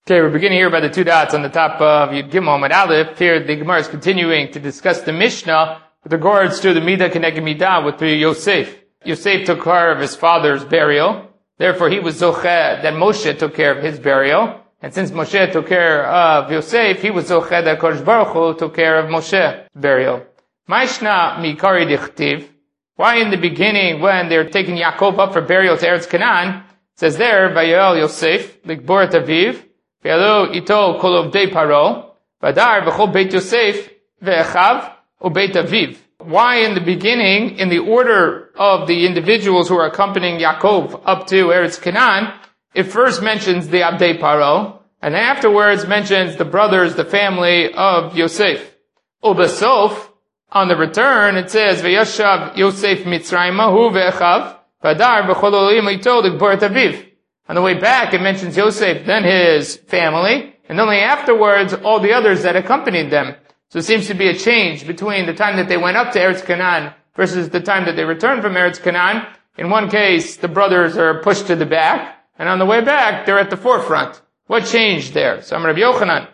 Okay, we're beginning here by the two dots on the top of Yud Gimel Amud Aleph. Here the Gemara is continuing to discuss the Mishnah with regards to the Midah Keneged Midah with Yosef. Yosef took care of his father's burial. Therefore, he was Zocheh that Moshe took care of his burial. And since Moshe took care of Yosef, he was Zocheh that Kodesh Baruch Hu took care of Moshe's burial. Maishna Mikari Dichtiv. Why in the beginning, when they're taking Yaakov up for burial to Eretz Canaan, it says there, Vayel Yosef, Likborat Aviv, V'yalo ito kol ovdei paro, Vadar v'chol beit Yosef, ve'echav, u'beit Aviv. Why in the beginning, in the order of the individuals who are accompanying Yaakov up to Eretz Canaan, it first mentions the Abdei Paro, and then afterwards mentions the brothers, the family of Yosef. Ubesof, on the return, it says, V'yashav Yosef Mitzrayma, hu ve'echav, Vadar v'chol olim ito l'kborat aviv. On the way back, it mentions Yosef, then his family, and only afterwards all the others that accompanied them. So it seems to be a change between the time that they went up to Eretz Canaan versus the time that they returned from Eretz Canaan. In one case, the brothers are pushed to the back, and on the way back, they're at the forefront. What changed there? So Rabbi Yochanan,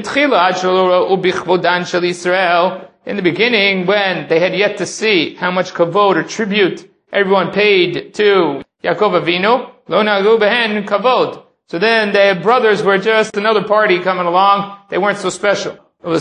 in the beginning, when they had yet to see how much kavod or tribute everyone paid to Yaakov Avinu, lo nagu behen kavod. So then the brothers were just another party coming along. They weren't so special. In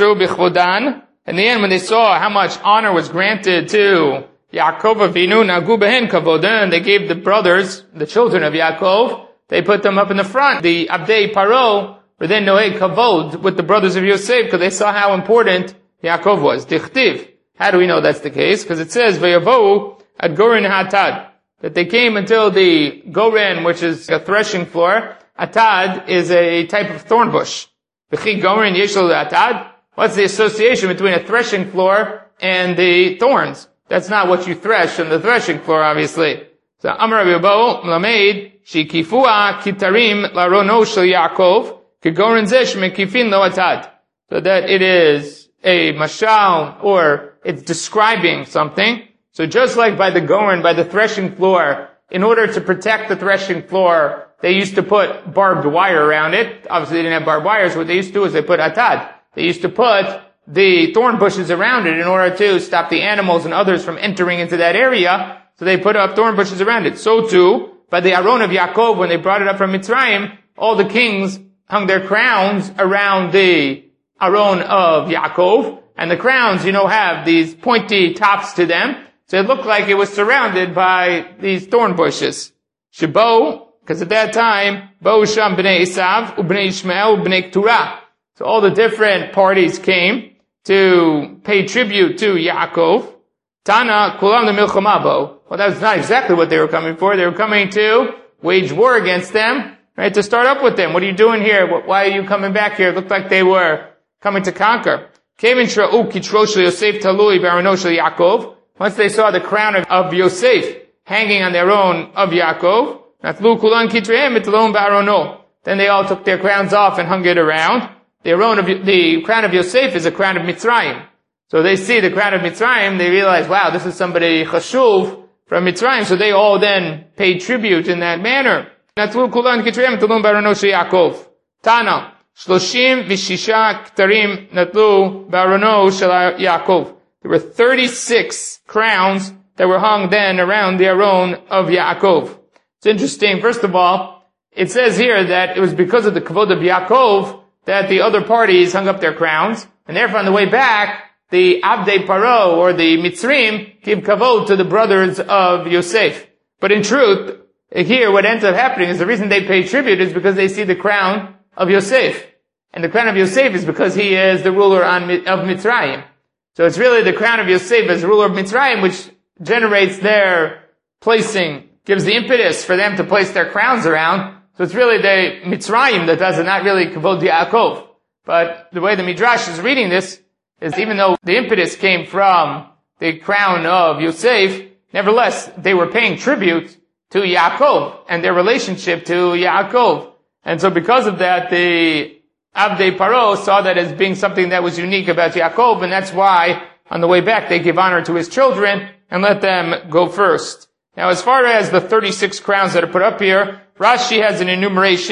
the end, when they saw how much honor was granted to Yaakov Avinu, nagu behen kavod, then they gave the brothers, the children of Yaakov, they put them up in the front. The Abdei Paro were then noeg kavod with the brothers of Yosef because they saw how important Yaakov was. Dichtiv. How do we know that's the case? Because it says, Vayavohu ad Goren Hatad, that they came until the Goren, which is a threshing floor. Atad is a type of thorn bush. V'chi Goren yeshel Atad. What's the association between a threshing floor and the thorns? That's not what you thresh on the threshing floor, obviously. So Amar Rabbi Yabo Mlamed Shikifua Kitarim Larono Shel Yaakov Kegoren Zesh Mekifin Lo Atad. So that it is a mashal, or it's describing something. So just like by the Goren, by the threshing floor, in order to protect the threshing floor, they used to put barbed wire around it. Obviously they didn't have barbed wires. What they used to do is they put atad. They used to put the thorn bushes around it in order to stop the animals and others from entering into that area. So they put up thorn bushes around it. So too, by the Aron of Yaakov, when they brought it up from Mitzrayim, all the kings hung their crowns around the Aron of Yaakov. And the crowns, have these pointy tops to them. So it looked like it was surrounded by these thorn bushes. Shebo, because at that time, Bo Sham b'nei Esav, u'bnei Ishmael, u'bnei Keturah. So all the different parties came to pay tribute to Yaakov. Tana, kulam le'milchama bo. Well, that's not exactly what they were coming for. They were coming to wage war against them, right? To start up with them. What are you doing here? Why are you coming back here? It looked like they were coming to conquer. Kevin shra'u kitro shel Yosef talui b'arono shel Yaakov. Once they saw the crown of Yosef hanging on their own of Yaakov, then they all took their crowns off and hung it around. The crown of Yosef is a crown of Mitzrayim. So they see the crown of Mitzrayim, they realize, wow, this is somebody chashuv from Mitzrayim. So they all then paid tribute in that manner. Tana, 36 ktarim natlu ba'arono shel Yaakov. There were 36 crowns that were hung then around the Aron of Yaakov. It's interesting. First of all, it says here that it was because of the kavod of Yaakov that the other parties hung up their crowns. And therefore on the way back, the Abdei Paro or the Mitzrim give kavod to the brothers of Yosef. But in truth, here what ends up happening is the reason they pay tribute is because they see the crown of Yosef. And the crown of Yosef is because he is the ruler of Mitzrayim. So it's really the crown of Yosef as ruler of Mitzrayim which generates their placing, gives the impetus for them to place their crowns around. So it's really the Mitzrayim that does it, not really Kavod Yaakov. But the way the Midrash is reading this is even though the impetus came from the crown of Yosef, nevertheless, they were paying tribute to Yaakov and their relationship to Yaakov. And so because of that, the Abdei Paro saw that as being something that was unique about Yaakov, and that's why on the way back they give honor to his children and let them go first. Now as far as the 36 crowns that are put up here, Rashi has an enumeration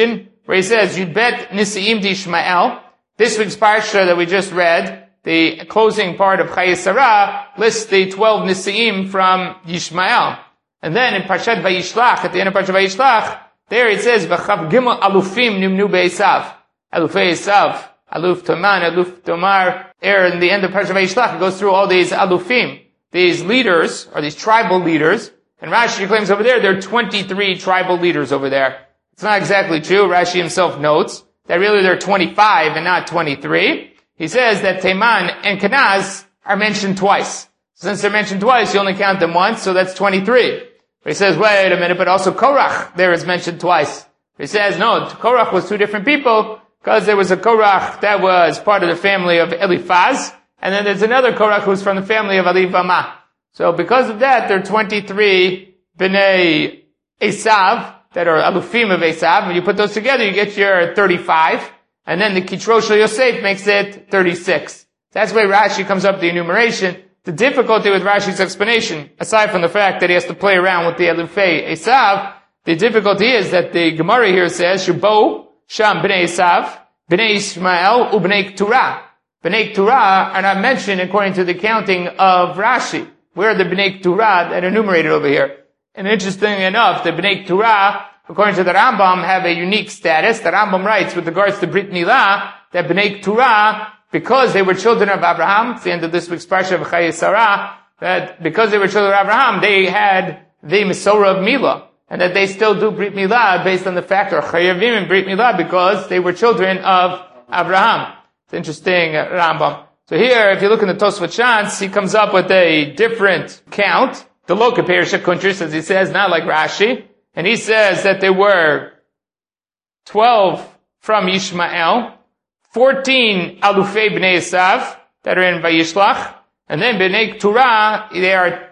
where he says, Yudbet Nisi'im D'Ishmael. This week's parsha that we just read, the closing part of Chayei Sarah, lists the 12 Nisi'im from Yishmael. And then in Parshat Vayishlach, at the end of Parshat Vayishlach, there it says, V'chav Gimel Alufim Nimnu Be'esav. Alufei Esav, Aluf Toman, Aluf Tomar. There in the end of Parshat Vayishlach, it goes through all these Alufim, these leaders, or these tribal leaders. And Rashi claims over there are 23 tribal leaders over there. It's not exactly true. Rashi himself notes that really there are 25 and not 23. He says that Teman and Kenaz are mentioned twice. Since they're mentioned twice, you only count them once, so that's 23. But he says, wait a minute, but also Korach there is mentioned twice. He says, no, Korach was two different people, because there was a Korach that was part of the family of Eliphaz, and then there's another Korach who's from the family of Alivamah. So because of that, there are 23 Bnei Esav, that are Alufim of Esav. When you put those together, you get your 35, and then the Kitro Shel Yosef makes it 36. That's why Rashi comes up with the enumeration. The difficulty with Rashi's explanation, aside from the fact that he has to play around with the Alufei Esav, the difficulty is that the Gemara here says, Shubo, Sham Bnei Esav, Bnei Ishmael, Ubnei Keturah. Bnei Keturah are not mentioned according to the counting of Rashi. Where are the Bnei Keturah that are enumerated over here? And interestingly enough, the Bnei Keturah, according to the Rambam, have a unique status. The Rambam writes with regards to Brit Milah, that Bnei Keturah, because they were children of Abraham, it's the end of this week's parsha of Chayei Sarah, that because they were children of Abraham, they had the Mesorah of Milah, and that they still do Brit Milah based on the fact, or Chayavim in Brit Milah, because they were children of Abraham. It's interesting, Rambam. So here, if you look in the Tosfot Shantz, he comes up with a different count. The Loka Perisha Kuntris, as he says, not like Rashi. And he says that there were 12 from Yishmael, 14 Alufei Bnei Esav that are in Vayishlach, and then Bnei Keturah, they are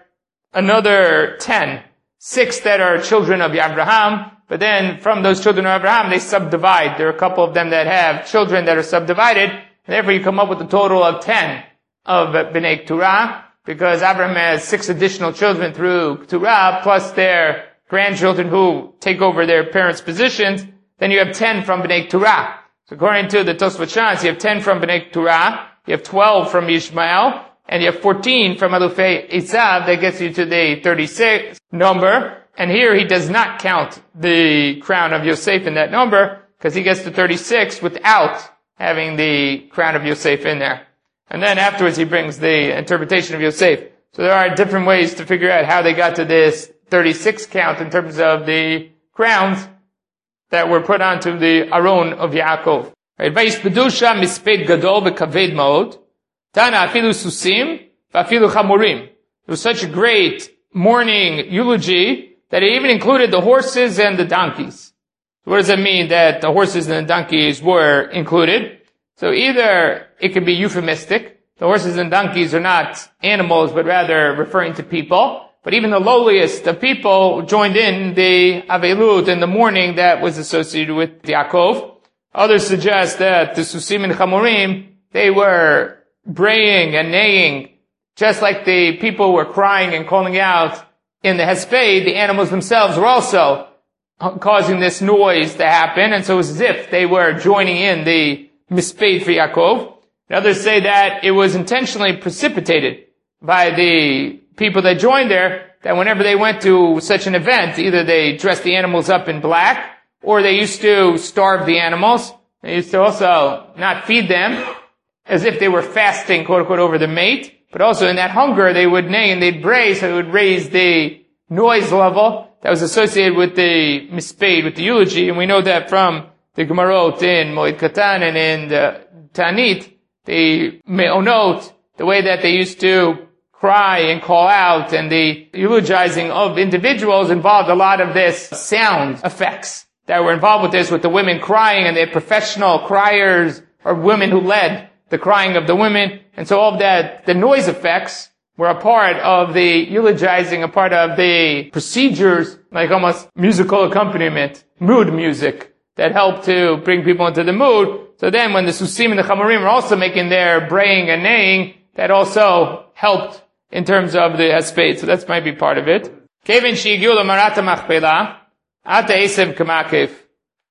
another 10. 6 that are children of Abraham, but then from those children of Abraham, they subdivide. There are a couple of them that have children that are subdivided, and therefore you come up with a total of 10 of Bnei Keturah, because Abraham has 6 additional children through Keturah, plus their grandchildren who take over their parents' positions. Then you have 10 from Bnei Keturah. So according to the Tosfot Shantz, you have 10 from Bnei Keturah, you have 12 from Yishmael, and you have 14 from Alufei Esav. That gets you to the 36 number. And here he does not count the crown of Yosef in that number, because he gets to 36 without having the crown of Yosef in there. And then afterwards he brings the interpretation of Yosef. So there are different ways to figure out how they got to this 36 count in terms of the crowns that were put onto the Aron of Yaakov. Right? Vayis Pedusha misped gadol v'kaved ma'od. Tana afilu susim v'afilu chamurim. It was such a great mourning eulogy that it even included the horses and the donkeys. So what does that mean that the horses and the donkeys were included? So either it could be euphemistic. The horses and donkeys are not animals, but rather referring to people. But even the lowliest of people joined in the Avelut in the mourning that was associated with Yaakov. Others suggest that the Susim and Chamurim, they were braying and neighing, just like the people were crying and calling out in the Hesped. The animals themselves were also causing this noise to happen, and so it was as if they were joining in the Misped for Yaakov. And others say that it was intentionally precipitated by the people that joined there, that whenever they went to such an event, either they dressed the animals up in black, or they used to starve the animals. They used to also not feed them, as if they were fasting, quote unquote, over the mate. But also in that hunger, they would neigh and they'd bray, so it would raise the noise level that was associated with the misped, with the eulogy. And we know that from the Gemarot in Moed Katan and in the Tanit, the Me'onot, the way that they used to cry and call out, and the eulogizing of individuals involved a lot of this sound effects that were involved with this, with the women crying, and the professional criers or women who led the crying of the women. And so all of that, the noise effects were a part of the eulogizing, a part of the procedures, like almost musical accompaniment, mood music, that helped to bring people into the mood. So then when the Susim and the Chamurim were also making their braying and neighing, that also helped in terms of the Hesped. So that might be part of it. Kevin she'igiu l'marat ha'machpelah, ata esev k'makev.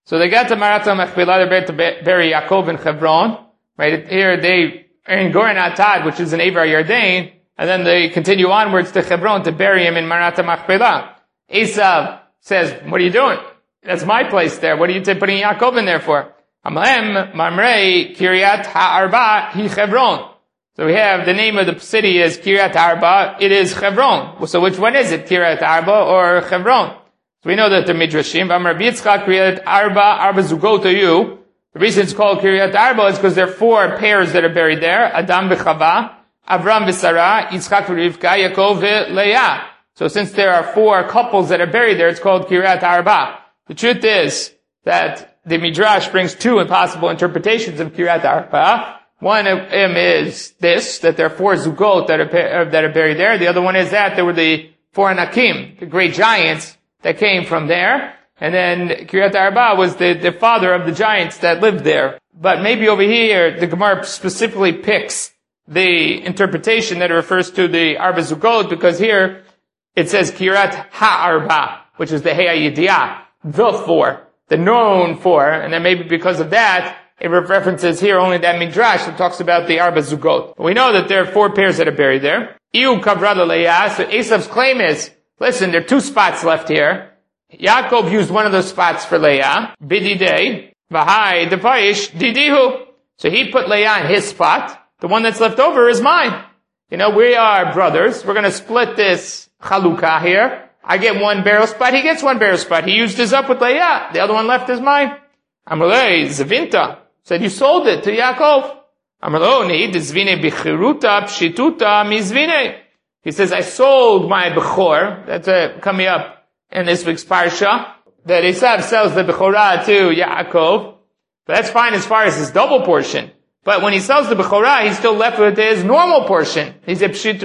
So they got to Marat HaMachpelah, they're to bury Yaakov in Hebron. Right here, they are in Goren Atad, which is in Avar Yarden, and then they continue onwards to Hebron to bury him in Marat HaMachpelah. Esav says, what are you doing? That's my place there. What are you putting Yaakov in there for? Amalem Mamrei Kiryat Ha'arba Hi Hebron. So we have the name of the city is Kiryat Arba. It is Hebron. So which one is it? Kiryat Arba or Hebron? So we know that the Midrashim, Amar Yitzchak Kiryat Arba Zugot you. The reason it's called Kiryat Arba is because there are 4 pairs that are buried there. Adam v'Chava, Avram v'Sarah, Yitzchak v'Rivka, Yaakov v'Leah. So since there are 4 couples that are buried there, it's called Kiryat Arba. The truth is that the Midrash brings 2 impossible interpretations of Kiryat Arba. One of them is this, that there are 4 Zugot that are buried there. The other one is that there were the 4 Anakim, the great giants that came from there. And then Kiryat Arba was the father of the giants that lived there. But maybe over here, the Gemara specifically picks the interpretation that refers to the Arba Zugot, because here it says Kiryat Ha'arba, which is the He'a Yediyah, the 4, the known 4, and then maybe because of that, it references here only that Midrash that talks about the Arba Zugot. But we know that there are 4 pairs that are buried there. Iu Kavrada Leah, so Esav's claim is, listen, there are 2 spots left here. Yaakov used one of those spots for Leah, Bididei, Vahai Devayish Didihu. So he put Leah in his spot. The one that's left over is mine. You know, we are brothers. We're going to split this Chalukah here. I get 1 burial spot, he gets 1 burial spot. He used his up with Leah. The other one left is mine. Amalei Zavinta said, you sold it to Yaakov. Amalei Zvine Bichiruta Pshituta Mizvine. He says, I sold my Bechor. That's coming up in this week's parsha, that Esav sells the Bechorah to Yaakov. But that's fine as far as his double portion. But when he sells the Bechorah, he's still left with his normal portion. He's a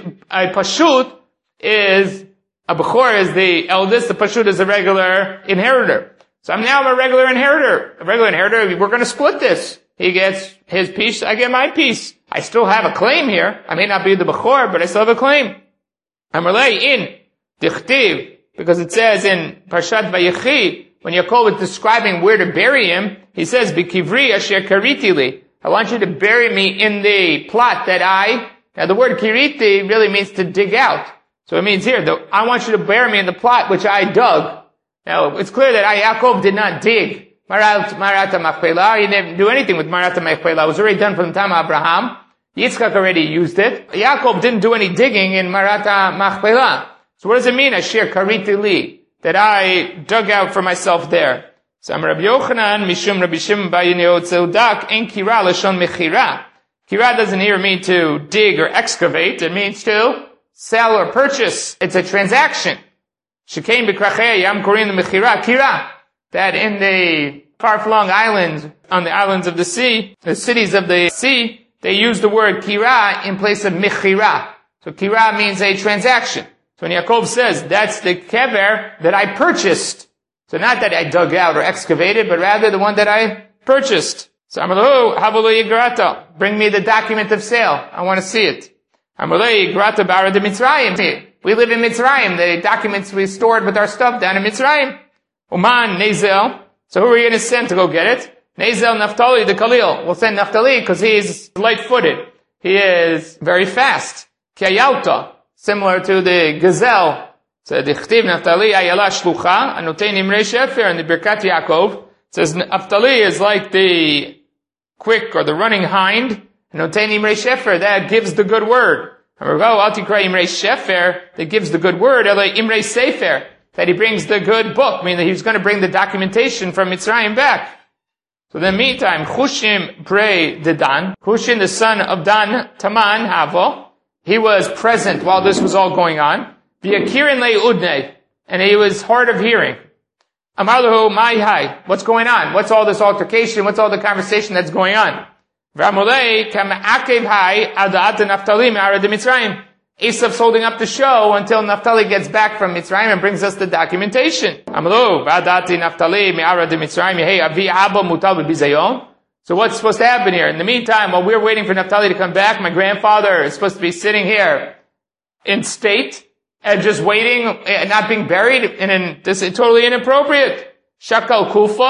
Pashut is, a Bechor is the eldest, the Pashut is a regular inheritor. So I'm now a regular inheritor. A regular inheritor, we're going to split this. He gets his piece, I get my piece. I still have a claim here. I may not be the Bechor, but I still have a claim. I'm relay in Dichtiv, because it says in Parshat Vayechi, when Yaakov is describing where to bury him, he says, B'kivri asher kariti li. I want you to bury me in the plot that now the word kiriti really means to dig out. So it means here, I want you to bury me in the plot which I dug. Now, it's clear that Yaakov did not dig Marat HaMachpelah. He didn't do anything with Marat HaMachpelah. It was already done from the time of Abraham. Yitzchak already used it. Yaakov didn't do any digging in Marat HaMachpelah. So what does it mean, Asher Kariti Li, that I dug out for myself there? So Rabbi Yochanan, Mishum Rabbi Shimon Bar Yochai Tzeudak, En Kira Lashon Mechira. Kira doesn't here mean to dig or excavate. It means to sell or purchase. It's a transaction. Shekain B'Krachei Yam Korin Mechira Kira. That in the far-flung islands, on the islands of the sea, the cities of the sea, they use the word Kira in place of Mechira. So Kira means a transaction. So when Yaakov says, that's the kever that I purchased. So not that I dug out or excavated, but rather the one that I purchased. So Amalu, Havulu Yigrata. Bring me the document of sale. I want to see it. Amalu Yigrata Bara de Mitzrayim. We live in Mitzrayim. The documents we stored with our stuff down in Mitzrayim. Uman, Nezel. So who are we going to send to go get it? Nezel Naphtali, the Khalil. We'll send Naphtali because he's light-footed. He is very fast. Kiyauta. Similar to the gazelle. So the Chtiv Naphtali Ayala Shlucha, Anotein Imrei Shefer, and the Birkat Yaakov says Naphtali is like the quick or the running hind. Anotein Imrei Shefer, that gives the good word. Altikra Imrei Shefer, that gives the good word. Ela Imrei Sefer, that he brings the good book, meaning that he was going to bring the documentation from Mitzrayim back. So in the meantime, Chushim Prei de Dan, Chushim the son of Dan, Taman Havo, he was present while this was all going on. V'yakirin le'udnei, and he was hard of hearing. Amalahu ma'ihai, what's going on? What's all this altercation? What's all the conversation that's going on? V'amulei kama'akev hai ada'at Naphtali me'ara de Mitzrayim. Esav's holding up the show until Naphtali gets back from Mitzrayim and brings us the documentation. Amalu v'adati Naphtali me'ara de Mitzrayim hey avi abba mutal b'bizayon. So what's supposed to happen here? In the meantime, while we're waiting for Naphtali to come back, my grandfather is supposed to be sitting here in state and just waiting, not being buried, and this is totally inappropriate. Shakal Kufa,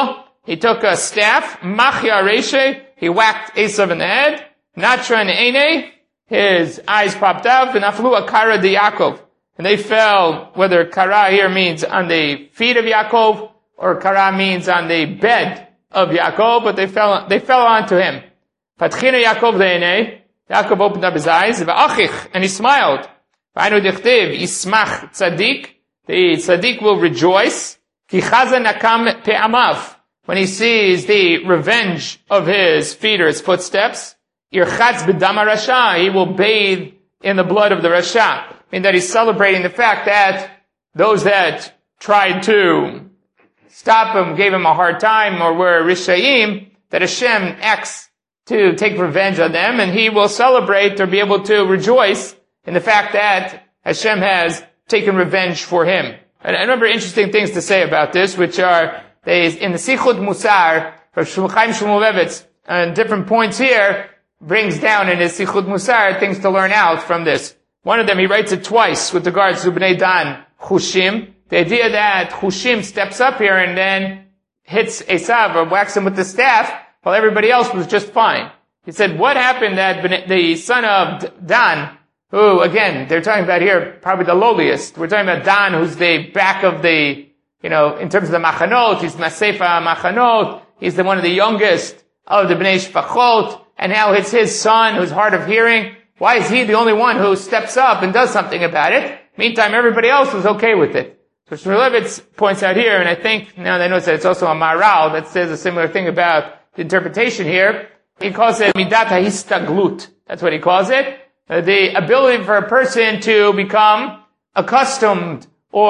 He took a staff, Machya Reshe, he whacked Esav in the head, Natra and Eine, his eyes popped out, V'naflu Akara de Yaakov. And they fell, whether Kara here means on the feet of Yaakov, or Kara means on the bed of Yaakov, but they fell onto him. Patchinu Yaakov le'enei, Yaakov opened up his eyes, V'achich, and he smiled. V'ainu dichtiv, Yismach Tzadik, the Tzadik will rejoice, Ki chaza nakam pe'amav, when he sees the revenge of his feet or his footsteps. Irchatz b'dam rasha, he will bathe in the blood of the Rasha. Meaning that he's celebrating the fact that those that tried to stop him, gave him a hard time, or were Rishayim, that Hashem acts to take revenge on them, and he will celebrate or be able to rejoice in the fact that Hashem has taken revenge for him. And I remember interesting things to say about this, which are, in the Sichut Musar, from Chaim Shmulevitz, and different points here, brings down in his Sichut Musar things to learn out from this. One of them, he writes it twice with regards to Bnei Dan, Chushim. The idea that Chushim steps up here and then hits Esav or whacks him with the staff, while everybody else was just fine. He said, what happened that the son of Dan, who, again, they're talking about here, probably the lowliest. We're talking about Dan, who's the back of the, in terms of the Machanot, he's Masefa Machanot, he's one of the youngest of the Bnei Shfachot, and now it's his son who's hard of hearing. Why is he the only one who steps up and does something about it? Meantime, everybody else was okay with it. So Shmulevitz points out here, and I think now they notice that it's also a Maral that says a similar thing about the interpretation here. He calls it Midat HaHistaglut. That's what he calls it. The ability for a person to become accustomed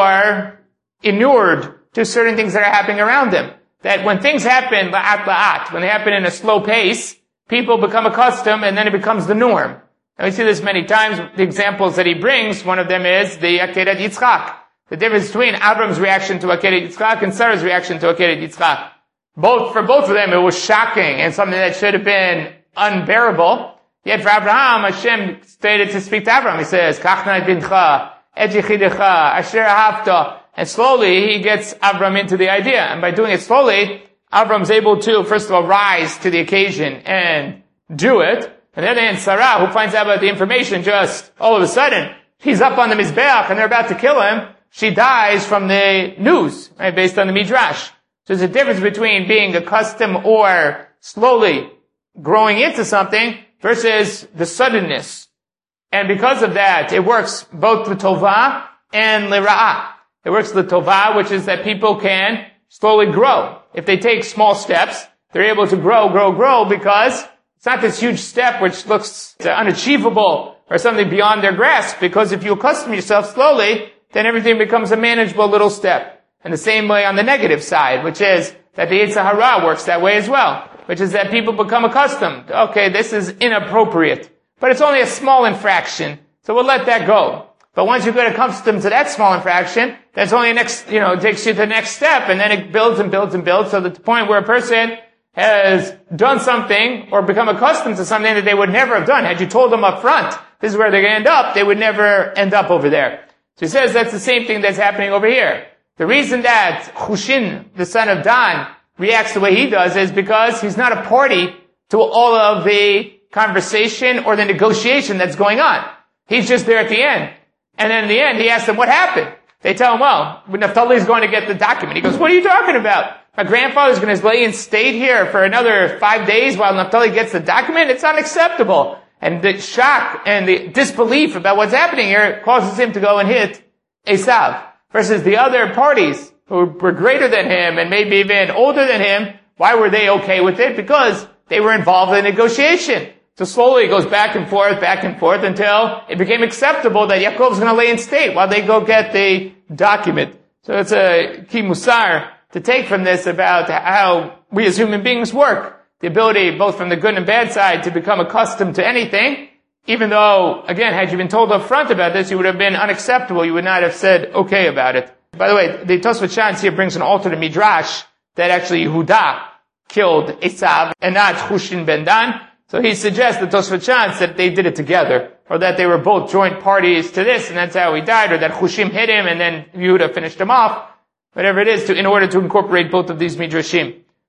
or inured to certain things that are happening around them. That when things happen la'at, when they happen in a slow pace, people become accustomed and then it becomes the norm. And we see this many times. The examples that he brings, one of them is the Akeret Yitzchak. The difference between Avram's reaction to Akeret Yitzchak and Sarah's reaction to Akeret Yitzchak. For both of them, it was shocking and something that should have been unbearable. Yet for Abraham, Hashem stated to speak to Abraham. He says, Kachna et bincha, et yechidecha, asher ahavta. And slowly, he gets Avram into the idea. And by doing it slowly, Avram's able to, first of all, rise to the occasion and do it. And then Sarah, who finds out about the information just all of a sudden, he's up on the Mizbeach and they're about to kill him. She dies from the news, right, based on the Midrash. So there's a difference between being accustomed or slowly growing into something versus the suddenness. And because of that, it works both l'tovah and l'ra'ah. It works l'tovah, which is that people can slowly grow. If they take small steps, they're able to grow because it's not this huge step which looks unachievable or something beyond their grasp, because if you accustom yourself slowly, then everything becomes a manageable little step. And the same way on the negative side, which is that the Yetzer Hara works that way as well, which is that people become accustomed. Okay, this is inappropriate, but it's only a small infraction, so we'll let that go. But once you get accustomed to that small infraction, that's only it takes you to the next step, and then it builds and builds and builds, so that the point where a person has done something or become accustomed to something that they would never have done. Had you told them up front, this is where they're going to end up, they would never end up over there. So he says that's the same thing that's happening over here. The reason that Chushin, the son of Dan, reacts the way he does is because he's not a party to all of the conversation or the negotiation that's going on. He's just there at the end. And then in the end, he asks them, what happened? They tell him, well, Naphtali is going to get the document. He goes, what are you talking about? My grandfather's going to lay in state here for another 5 days while Naphtali gets the document? It's unacceptable. And the shock and the disbelief about what's happening here causes him to go and hit Esav. Versus the other parties who were greater than him and maybe even older than him, why were they okay with it? Because they were involved in negotiation. So slowly it goes back and forth until it became acceptable that Yaakov's going to lay in state while they go get the document. So it's a key musar to take from this about how we as human beings work. The ability, both from the good and bad side, to become accustomed to anything, even though, again, had you been told up front about this, you would have been unacceptable. You would not have said okay about it. By the way, the Tosfot Shas here brings an alternate midrash that actually Yehuda killed Esav and not Chushin ben Dan. So he suggests, the Tosfot Shas, that they did it together, or that they were both joint parties to this, and that's how he died, or that Chushim hit him and then Yehuda finished him off. Whatever it is, in order to incorporate both of these midrashim.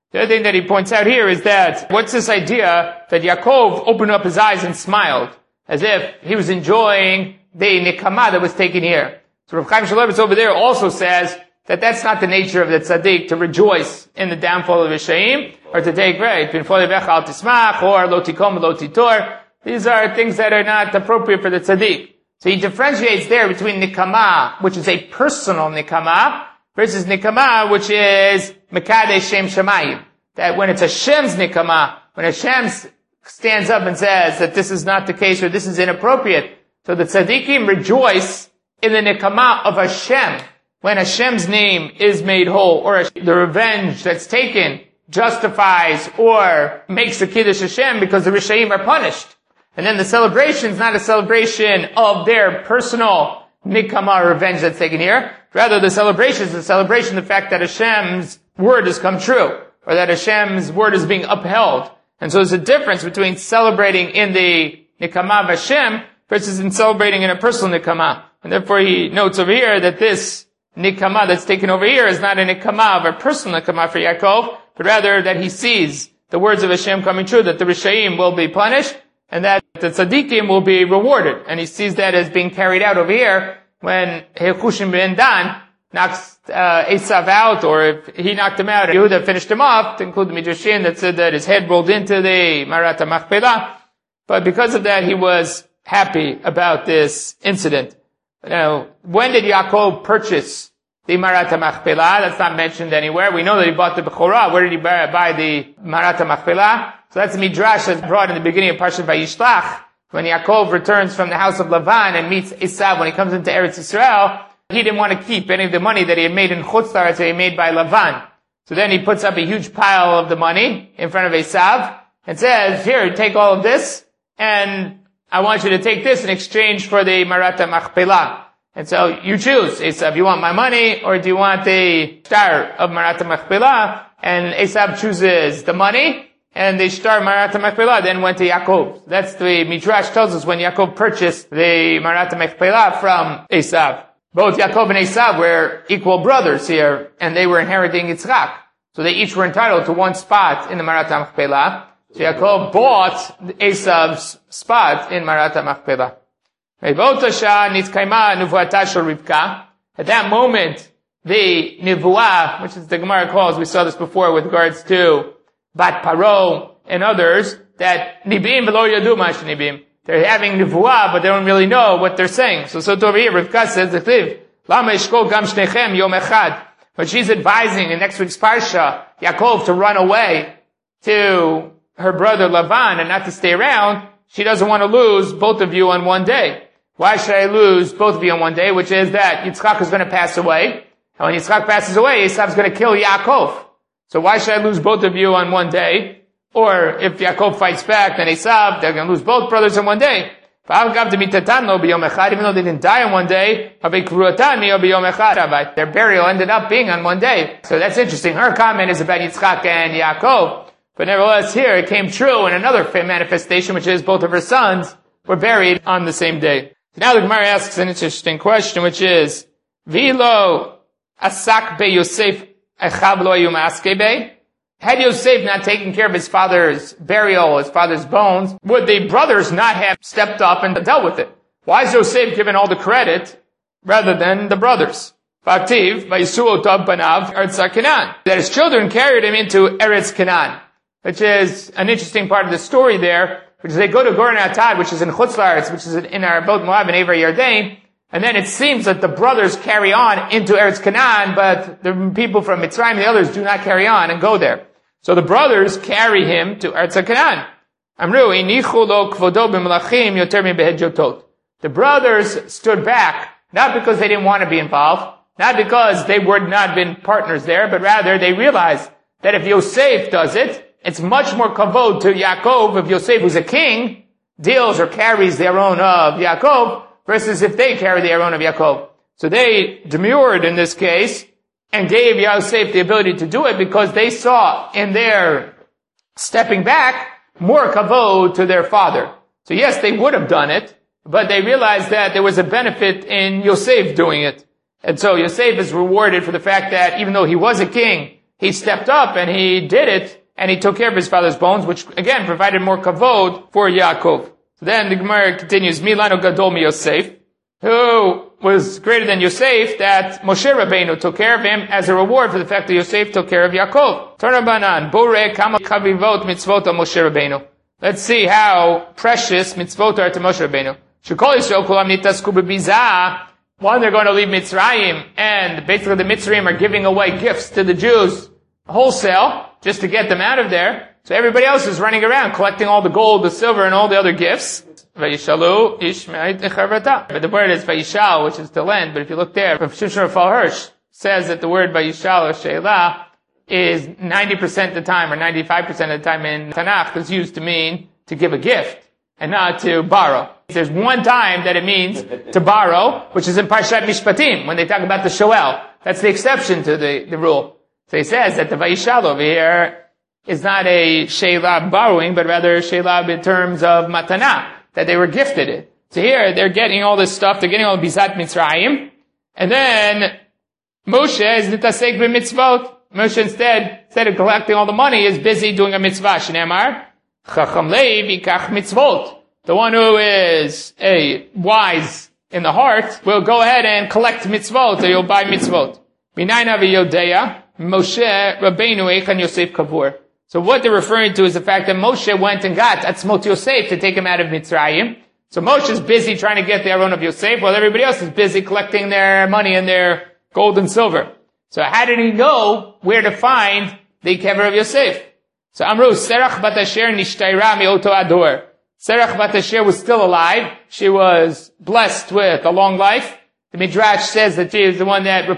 The other thing that he points out here is that, what's this idea that Yaakov opened up his eyes and smiled, as if he was enjoying the nikama that was taken here. So Rav Chaim Shmulevitz over there also says that that's not the nature of the tzaddik, to rejoice in the downfall of Rishaim, or to take, right, al tismach, or lo tikom lo titor. These are things that are not appropriate for the tzaddik. So he differentiates there between nikama, which is a personal nikama, versus nikama, which is mekadesh shem shamayim. That when it's Hashem's nikama, when Hashem stands up and says that this is not the case or this is inappropriate, so the tzaddikim rejoice in the nikama of Hashem, when Hashem's name is made whole, or the revenge that's taken justifies or makes the Kiddush Hashem because the Rishaim are punished. And then the celebration is not a celebration of their personal nikama revenge that's taken here. Rather, the celebration is a celebration of the fact that Hashem's word has come true, or that Hashem's word is being upheld. And so there's a difference between celebrating in the nikama of Hashem versus in celebrating in a personal nikama. And therefore he notes over here that this nikama that's taken over here is not a nikama of a personal nikama for Yaakov, but rather that he sees the words of Hashem coming true, that the Rishaim will be punished, and that the tzaddikim will be rewarded. And he sees that as being carried out over here when Yehushim ben Dan knocks Esav out, or if he knocked him out, Yehuda finished him off, to include the Midrashim that said that his head rolled into the Marat HaMachpelah. But because of that, he was happy about this incident. Now, when did Yaakov purchase the Marat HaMachpelah? That's not mentioned anywhere. We know that he bought the Bechorah. Where did he buy the Marat HaMachpelah? So that's the Midrash that's brought in the beginning of Parshat Vayishlach. When Yaakov returns from the house of Lavan and meets Esav when he comes into Eretz Yisrael, he didn't want to keep any of the money that he had made in Chutz La'aretz that he made by Lavan. So then he puts up a huge pile of the money in front of Esav and says, here, take all of this, and I want you to take this in exchange for the Marat HaMachpelah. And so you choose, Esav, you want my money, or do you want the star of Marat HaMachpelah? And Esav chooses the money, and the star Marat HaMachpelah then went to Yaakov. That's the Midrash tells us when Yaakov purchased the Marat HaMachpelah from Esav. Both Yaakov and Esav were equal brothers here, and they were inheriting Yitzchak. So they each were entitled to one spot in the Marat HaMachpelah. So Yaakov bought Esav's spot in Marat HaMachpelah. At that moment, the Nivuah, which is the Gemara calls, we saw this before with regards to Bat Paro and others, that Nibim v'lo yadu mash Nibim. They're having Nivuah, but they don't really know what they're saying. So over here, Rivka says, Lama yishkol gam shnechem yom echad. But she's advising in next week's Parsha, Yaakov to run away to her brother Lavan and not to stay around. She doesn't want to lose both of you on one day. Why should I lose both of you on one day? Which is that Yitzchak is going to pass away. And when Yitzchak passes away, Esav's going to kill Yaakov. So why should I lose both of you on one day? Or if Yaakov fights back, then Esav, they're going to lose both brothers in one day. Even though they didn't die on one day, their burial ended up being on one day. So that's interesting. Her comment is about Yitzchak and Yaakov. But nevertheless, here it came true in another manifestation, which is both of her sons were buried on the same day. So now the Gemara asks an interesting question, which is, Vilo asak be Yosef echav lo yum aske be? Had Yosef not taken care of his father's burial, his father's bones, would the brothers not have stepped up and dealt with it? Why is Yosef given all the credit rather than the brothers? Faktiv, Vayisuo Tav Banav, Eretz Canaan. That his children carried him into Eretz Canaan, which is an interesting part of the story there, because they go to Goren Atad, which is in Chutz La'aretz, which is in our both Moab and Aver Yarden, and then it seems that the brothers carry on into Eretz Canaan, but the people from Mitzrayim and the others do not carry on and go there. So the brothers carry him to Eretz Canaan. Amru, inichu lo kvodo b'melachim yoter mi behed jotot. The brothers stood back, not because they didn't want to be involved, not because they would not have been partners there, but rather they realized that if Yosef does it, it's much more kavod to Yaakov if Yosef, who's a king, deals or carries the Aron of Yaakov, versus if they carry the Aron of Yaakov. So they demurred in this case, and gave Yosef the ability to do it because they saw in their stepping back more kavod to their father. So yes, they would have done it, but they realized that there was a benefit in Yosef doing it. And so Yosef is rewarded for the fact that even though he was a king, he stepped up and he did it, and he took care of his father's bones, which again provided more kavod for Yaakov. So then the Gemara continues, Milano Gadol mi Yosef, who was greater than Yosef, that Moshe Rabbeinu took care of him as a reward for the fact that Yosef took care of Yaakov. Turnabanan, Boreh kama chavivot mitzvot al Moshe Rabbeinu. Let's see how precious mitzvot are to Moshe Rabbeinu. Shekol Yisrael kulam nitasku b'bizah. One, they're going to leave Mitzrayim, and basically the Mitzrayim are giving away gifts to the Jews wholesale, just to get them out of there. So everybody else is running around collecting all the gold, the silver, and all the other gifts. Vayishalu ishmeit echarvata. But the word is Vayishal, which is to lend. But if you look there, Shimshon Raphael Hirsch says that the word Vayishal or Sheila is 90% of the time, or 95% of the time in Tanakh, is used to mean to give a gift, and not to borrow. There's one time that it means to borrow, which is in Parshat Mishpatim, when they talk about the Shoel. That's the exception to the rule. So he says that the Vayishal over here is not a Sheila borrowing, but rather Sheila in terms of Matana, that they were gifted it. So here, they're getting all this stuff, they're getting all Bizat Mitzrayim, and then Moshe is Nitasek b'mitzvot. Moshe instead of collecting all the money, is busy doing a mitzvah. Shneimar, Chacham Lev yikach mitzvot. The one who is wise in the heart will go ahead and collect mitzvot, or you'll buy mitzvot. Minayna v'yodeya, Moshe Rabbeinu Eichan Yosef Kavur. So what they're referring to is the fact that Moshe went and got Atzmot Yosef to take him out of Mitzrayim. So Moshe is busy trying to get the Aron of Yosef, while everybody else is busy collecting their money and their gold and silver. So how did he know where to find the kever of Yosef? So Amru, Serach bat Asher nishtayra me'oto ador. Serach bat Asher was still alive. She was blessed with a long life. The Midrash says that she was the one that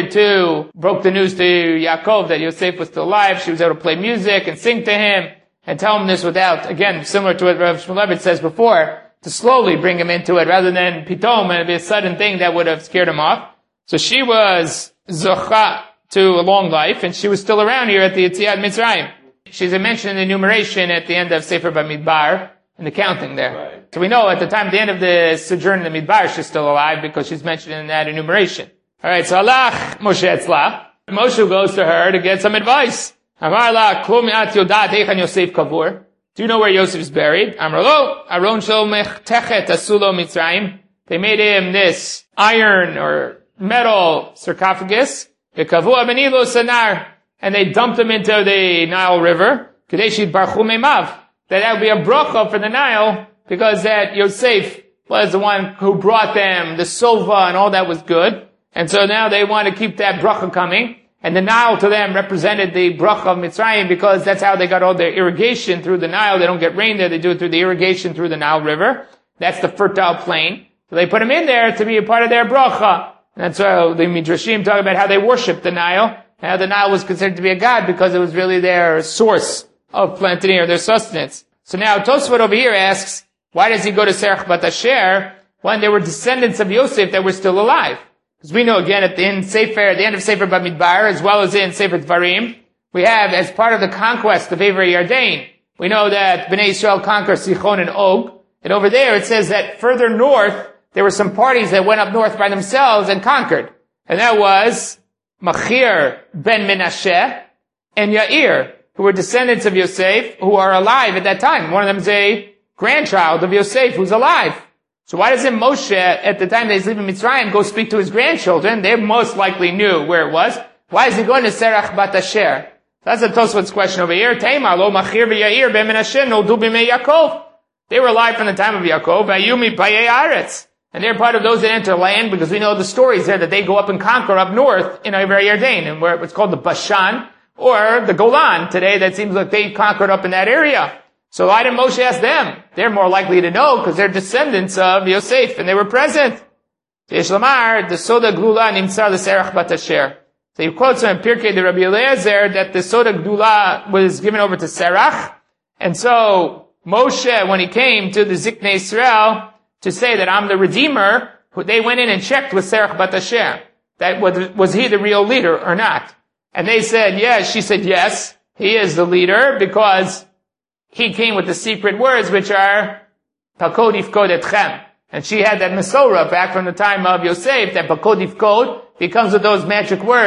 broke the news to Yaakov that Yosef was still alive. She was able to play music and sing to him and tell him this without, again, similar to what Rav Shmulevitz says before, to slowly bring him into it rather than pitom, and it'd be a sudden thing that would have scared him off. So she was zocha to a long life, and she was still around here at the Yetziat Mitzrayim. She's mentioned in the enumeration at the end of Sefer Bamidbar, in the counting there. Right. So we know at the time, the end of the sojourn in the Midbar, she's still alive because she's mentioned in that enumeration. Alright, so Allah Moshe Etzla. Moshe goes to her to get some advice. Amar la, klo mi'at yodat eichan Yosef kavur. Do you know where Yosef is buried? Amar lo, aron shel mechtechet asulo Mitzrayim. They made him this iron or metal sarcophagus. V'kavu benilo sanar. And they dumped him into the Nile River. Kadesh barchu meimav. That would be a bracha for the Nile, because that Yosef was the one who brought them the sova and all that was good. And so now they want to keep that bracha coming. And the Nile to them represented the bracha of Mitzrayim, because that's how they got all their irrigation through the Nile. They don't get rain there, they do it through the irrigation through the Nile River. That's the fertile plain. So they put him in there to be a part of their bracha. And that's why the Midrashim talk about how they worshiped the Nile, and how the Nile was considered to be a god because it was really their source of plenty or their sustenance. So now Tosfot over here asks, why does he go to Serach bat Asher when there were descendants of Yosef that were still alive? Because we know again at the end of Sefer Bamidbar, as well as in Sefer Dvarim, we have as part of the conquest of Ever Yarden, we know that Bnei Israel conquered Sichon and Og, and over there it says that further north there were some parties that went up north by themselves and conquered, and that was Machir ben Menashe and Yair, who were descendants of Yosef, who are alive at that time. One of them is a grandchild of Yosef who's alive. So why doesn't Moshe, at the time that he's leaving Mitzrayim, go speak to his grandchildren? They most likely knew where it was. Why is he going to Serach bat Asher? That's the Tosfot's question over here. Teima lo machir v'yair ben Menashe noldu b'mei Yaakov. They were alive from the time of Yaakov. Vayumi bayei aretz. And they're part of those that enter land, because we know the stories there that they go up and conquer up north in Ever Yarden, and where it's called the Bashan, or the Golan. Today, that seems like they conquered up in that area. So why didn't Moshe ask them? They're more likely to know because they're descendants of Yosef and they were present. Yesh Lamar, the Soda Gdula nimtzar l'Serach bat Asher. So he quotes from Pirkei the Rabbi Eliezer that the Soda Gdula was given over to Serach. And so Moshe, when he came to the Ziknei Israel to say that I'm the Redeemer, they went in and checked with Serach bat Asher. That was he the real leader or not? And they said yes. She said yes, he is the leader because he came with the secret words, which are Pakod Yifkod Etchem. And she had that Mesorah back from the time of Yosef, that Pakod Yifkod, he comes with those magic words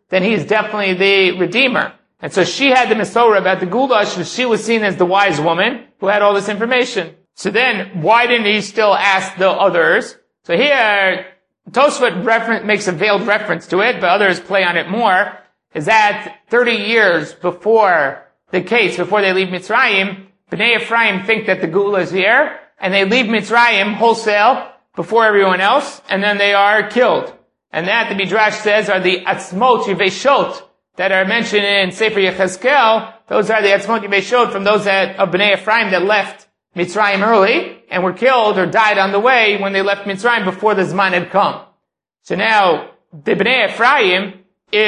then he is definitely the Redeemer. And so she had the Mesorah about the Gula, she was seen as the wise woman who had all this information. So then, why didn't he still ask the others? So here, Tosfot makes a veiled reference to it, but others play on it more, is that 30 years before the case, before they leave Mitzrayim, Bnei Ephraim think that the Gula is here, and they leave Mitzrayim wholesale before everyone else, and then they are killed. And that, the Midrash says, are the Atzmot Yiveshot that are mentioned in Sefer Yechezkel. Those are the Atzmot Yiveshot from those of Bnei Ephraim that left Mitzrayim early, and were killed or died on the way when they left Mitzrayim before the Zman had come. So now, the Bnei Ephraim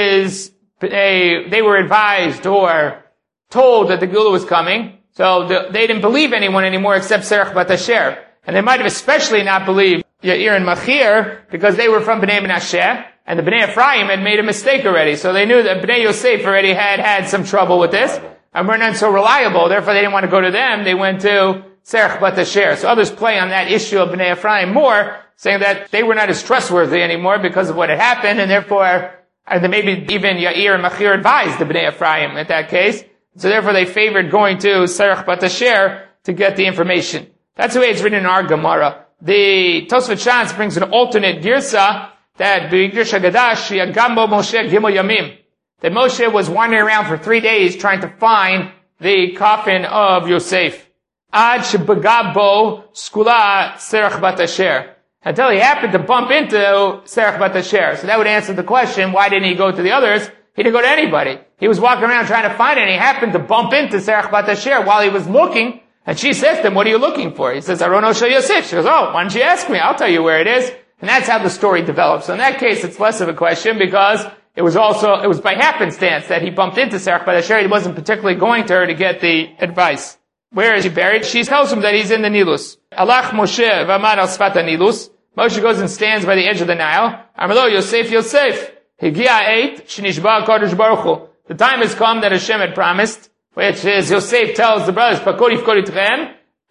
they were advised or told that the Gula was coming, so they didn't believe anyone anymore except Serach bat Asher. And they might have especially not believed Yair and Machir because they were from Bnei Menashe, and the Bnei Ephraim had made a mistake already. So they knew that Bnei Yosef already had some trouble with this, and were not so reliable. Therefore, they didn't want to go to them. They went to Serach bat Asher. So others play on that issue of Bnei Ephraim more, saying that they were not as trustworthy anymore because of what had happened, and therefore, maybe even Yair and Machir advised the Bnei Ephraim at that case. So therefore, they favored going to Serach bat Asher to get the information. That's the way it's written in our Gemara. The Tosfot Shas brings an alternate girsa that B'Yigdash HaGadash Yagambo Moshe Gimel Yamim. That Moshe was wandering around for 3 days trying to find the coffin of Yosef. Ad Shebagabo Skula Serach bat Asher. Until he happened to bump into Serach bat Asher. So that would answer the question, why didn't he go to the others? He didn't go to anybody. He was walking around trying to find it, and he happened to bump into Serach bat Asher while he was looking. And she says to him, what are you looking for? He says, Arono Shel Yosef. She goes, oh, why don't you ask me? I'll tell you where it is. And that's how the story develops. So in that case, it's less of a question because it was by happenstance that he bumped into Serach bat Asher. He wasn't particularly going to her to get the advice. Where is he buried? She tells him that he's in the Nilus. Alach Moshe v'amad al sfat Nilus. Moshe goes and stands by the edge of the Nile. Amalo Yosef, Yosef. Higia eit shenishba HaKadosh Baruch Hu. The time has come that Hashem had promised, which is Yosef tells the brothers, Pakod yifkod itchem,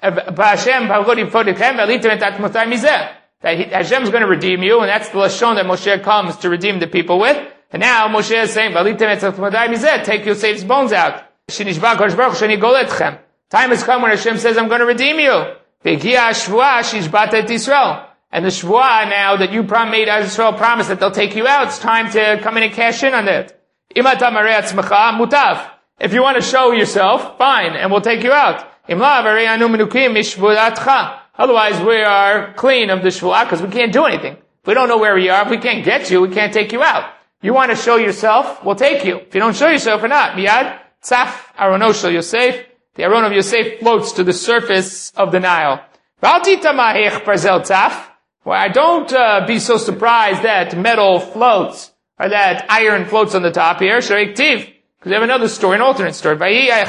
Hashem pakod yifkod itchem, v'alitem et atmotai mizeh. That Hashem's going to redeem you, and that's the lashon that Moshe comes to redeem the people with. And now Moshe is saying, v'alitem et atmotai mizeh, take Yosef's bones out. Shenishba HaKadosh Baruch Hu sheni goletchem. Time has come when Hashem says, I'm going to redeem you. V'higia shvuah shishbat et Yisrael. And the shvuah now that you made Israel promise that they'll take you out, it's time to come in and cash in on it. Imata marei atzmecha mutav. If you want to show yourself, fine, and we'll take you out. Imla marei anu menukim mishvuatcha. Otherwise, we are clean of the shvuah because we can't do anything. If we don't know where we are, if we can't get you, we can't take you out. You want to show yourself, we'll take you. If you don't show yourself or not, miyad tzaf arono shel Yosef. The aron of Yosef floats to the surface of the Nile. V'al titamahech barzel tzaf. Well, don't be so surprised that metal floats, or that iron floats on the top here. Sharik tiv. Because we have another story, an alternate story.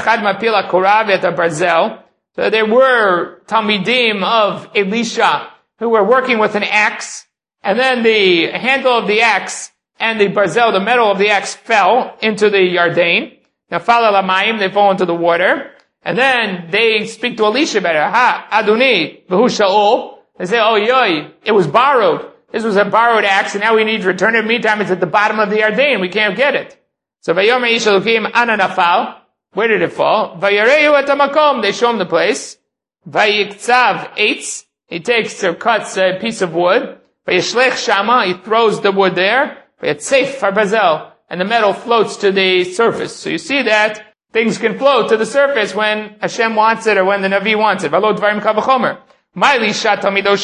So there were Talmidim of Elisha who were working with an axe, and then the handle of the axe and the barzel, the metal of the axe, fell into the Yarden. Now, fala lamayim, they fall into the water. And then they speak to Elisha about it. Ha, Adoni, v'hu Shaul. They say, oh, yoy, it was borrowed. This was a borrowed axe, and now we need to return it. Meantime, it's at the bottom of the Yarden. We can't get it. So, Vayomer ish Elokim ana nafal. Where did it fall? Vayarehu et hamakom. They show him the place. Vayikzav eitz. He takes or cuts a piece of wood. Vayishlech shama. He throws the wood there. Vayatzef farbazel. And the metal floats to the surface. So you see that things can float to the surface when Hashem wants it or when the Navi wants it. Valo dvarim kavachomer. Elisha,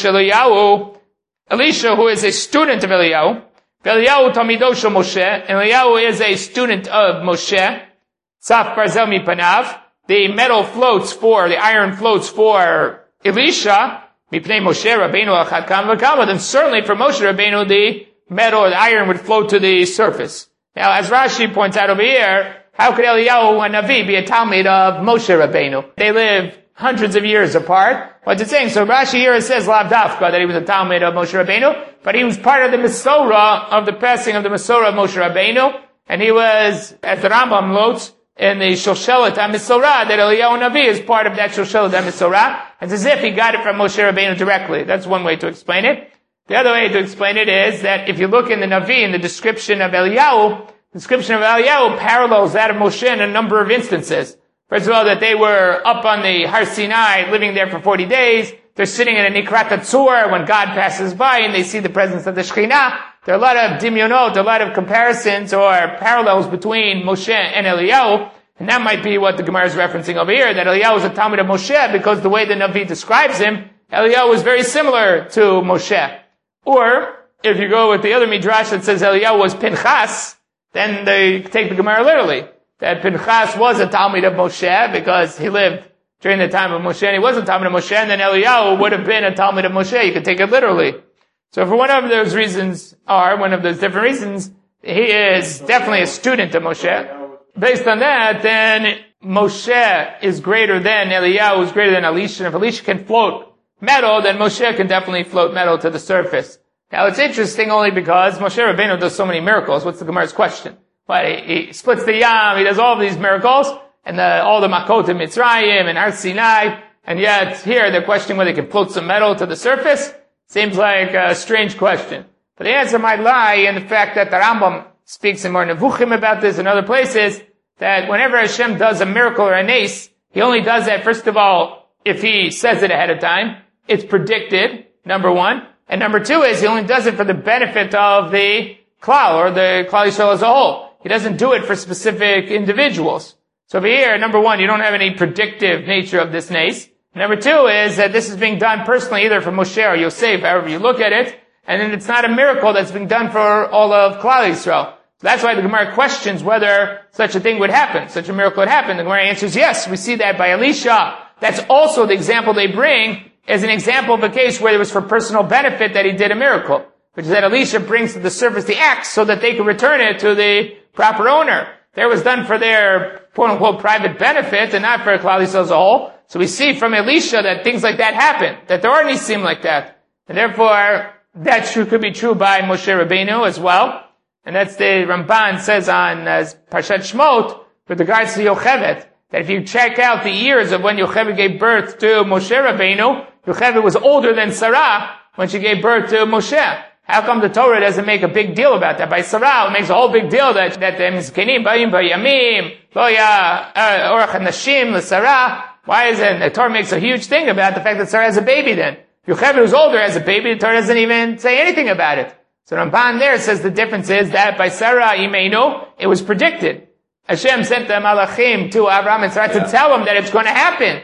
who is a student of Eliyahu, Eliyahu Talmido shel Moshe, and Eliyahu is a student of Moshe. Tzaf barzel mipanav. The iron floats for Elisha. Mipnei Moshe Rabbeinu achad kama v'kama. Then certainly for Moshe Rabbeinu, the metal or the iron would float to the surface. Now, as Rashi points out over here, how could Eliyahu and Navi be a Talmid of Moshe Rabbeinu? They live hundreds of years apart. What's it saying? So Rashi here says Lav Dafka, that he was a Talmid of Moshe Rabbeinu, but he was part of the Mesorah of the passing of the Mesorah of Moshe Rabbeinu, and he was, as the Rambam notes, in the Shoshelet HaMesorah, that Eliyahu Navi is part of that Shoshelet HaMesorah. It's as if he got it from Moshe Rabbeinu directly. That's one way to explain it. The other way to explain it is that if you look in the Navi, in the description of Eliyahu, description of Eliyahu parallels that of Moshe in a number of instances. First of all, that they were up on the Har Sinai, living there for 40 days. They're sitting in a Nikrat Tzur when God passes by and they see the presence of the Shekhinah. There are a lot of dimyonot, a lot of comparisons or parallels between Moshe and Eliyahu. And that might be what the Gemara is referencing over here, that Eliyahu was a Talmid of Moshe because the way the Navi describes him, Eliyahu was very similar to Moshe. Or, if you go with the other Midrash that says Eliyahu was Pinchas, then they take the Gemara literally. That Pinchas was a Talmid of Moshe because he lived during the time of Moshe and he was a Talmid of Moshe, and then Eliyahu would have been a Talmid of Moshe. You could take it literally. So for one of those different reasons, he is definitely a student of Moshe. Based on that, then Moshe is greater than Eliyahu, is greater than Elisha. And if Elisha can float metal, then Moshe can definitely float metal to the surface. Now it's interesting only because Moshe Rabbeinu does so many miracles. What's the Gemara's question? What, he splits the Yam, he does all of these miracles, and all the Makot in Mitzrayim and Har Sinai, and yet here they're questioning whether they can float some metal to the surface. Seems like a strange question. But the answer might lie in the fact that the Rambam speaks in more Nevuchim about this and other places, that whenever Hashem does a miracle or a nace, He only does that, first of all, if He says it ahead of time. It's predicted, number one. And number two is He only does it for the benefit of the Klal, or the Klal Yisrael as a whole. He doesn't do it for specific individuals. So over here, number one, you don't have any predictive nature of this nace. Number two is that this is being done personally, either for Moshe or Yosef, however you look at it. And then it's not a miracle that's being done for all of Klal Yisrael. So that's why the Gemara questions whether such a thing would happen, such a miracle would happen. The Gemara answers yes. We see that by Elisha. That's also the example they bring as an example of a case where it was for personal benefit that he did a miracle, which is that Elisha brings to the surface the axe so that they can return it to the proper owner. There was done for their quote-unquote private benefit and not for Klal Yisrael as a whole. So we see from Elisha that things like that happen, that there are nisim like that. And therefore, that could be true by Moshe Rabbeinu as well. And that's the Ramban says on Parshat Shmot, with regards to Yocheved, that if you check out the years of when Yocheved gave birth to Moshe Rabbeinu, Yocheved was older than Sarah when she gave birth to Moshe. How come the Torah doesn't make a big deal about that? By Sarah, it makes a whole big deal that the Mizkenim, Bayim, Bayamim, Loya, Orach Nashim, LeSarah. Why is it? The Torah makes a huge thing about the fact that Sarah has a baby then. Yocheved who's older has a baby, the Torah doesn't even say anything about it. So Ramban there says the difference is that by Sarah Imeinu, it was predicted. Hashem sent the Malachim to Abraham and Sarah to tell him that it's going to happen.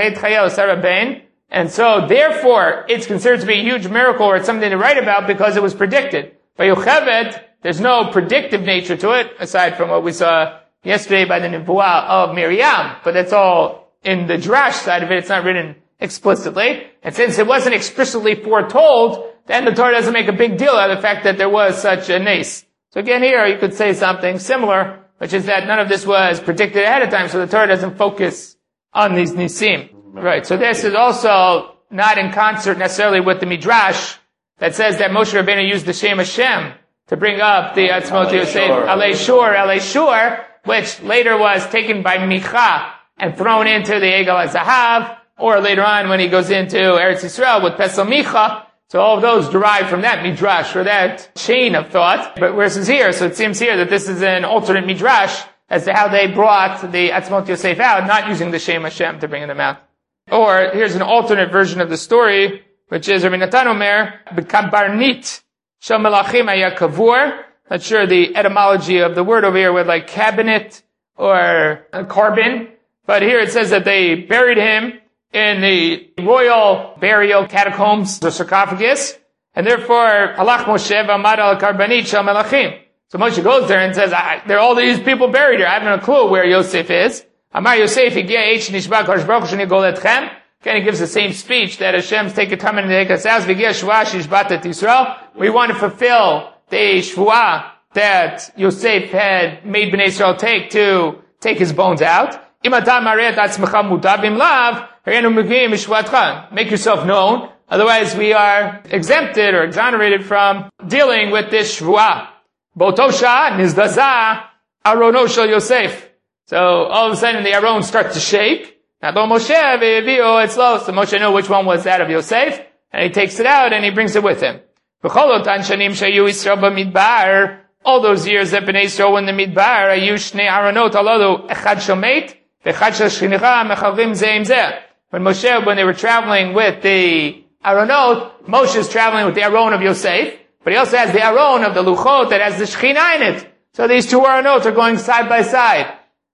And so therefore, it's considered to be a huge miracle or it's something to write about because it was predicted. By Yocheved, there's no predictive nature to it, aside from what we saw yesterday by the Nebuah of Miriam. But that's all in the Drash side of it, it's not written explicitly. And since it wasn't explicitly foretold, then the Torah doesn't make a big deal out of the fact that there was such a nace. So again here, you could say something similar, which is that none of this was predicted ahead of time, so the Torah doesn't focus on these nisim. Right, so this is also not in concert necessarily with the Midrash that says that Moshe Rabbeinu used the Shem Hashem to bring up the Atzmot Yosef, Alei Shur, which later was taken by Micha and thrown into the Egel HaZahav, or later on when he goes into Eretz Yisrael with Pesel Micha. So all of those derive from that Midrash, or that chain of thought. But whereas it's here, so it seems here that this is an alternate Midrash as to how they brought the Atzmot Yosef out, not using the Shem Hashem to bring them out. Or here's an alternate version of the story, which is Rabbi Natan Omer, B'kabarnit shel melachim haya kavur. Not sure the etymology of the word over here with like cabinet or carbon. But here it says that they buried him in the royal burial catacombs, the sarcophagus, and therefore, halach Moshe v'amad al karbanit shel melachim. So Moshe goes there and says, there are all these people buried here. I have no clue where Yosef is. Amar Yosef, Higia H Nishba Kosh Baruch Hu Shenigol Etchem. Again, he gives the same speech that Hashem's take a time and take us out. V'gia Shvuah Shishbat Et Yisrael. We want to fulfill the Shvuah that Yosef had made Bnei Yisrael take his bones out. Imatan Maret Atzmecha Mutabim Lav. Make yourself known. Otherwise, we are exempted or exonerated from dealing with this Shvuah. Botosha Nizdaza Arono Shel Yosef. So all of a sudden the Aron starts to shake. Now Moshe v'evio etzlo. So Moshe knew which one was that of Yosef, and he takes it out and he brings it with him. All all those years that Bnei Yisrael in the Midbar, Ayush Shnei Aronot Aladu Echad Shomet, V'Echad Shel Shchinicha Mechavim Zeim Zeh. When they were traveling with the Aronot, Moshe is traveling with the Aron of Yosef, but he also has the Aron of the Luchot that has the Shekhinah in it. So these two Aronot are going side by side.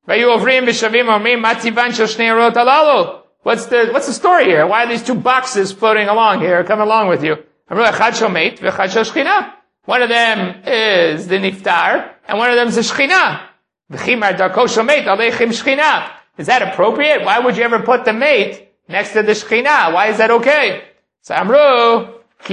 What's the story here? Why are these two boxes floating along here, coming along with you? One of them is the Niftar, and one of them is the Shekhinah. Is that appropriate? Why would you ever put the mate next to the Shekhinah? Why is that okay? So Amru,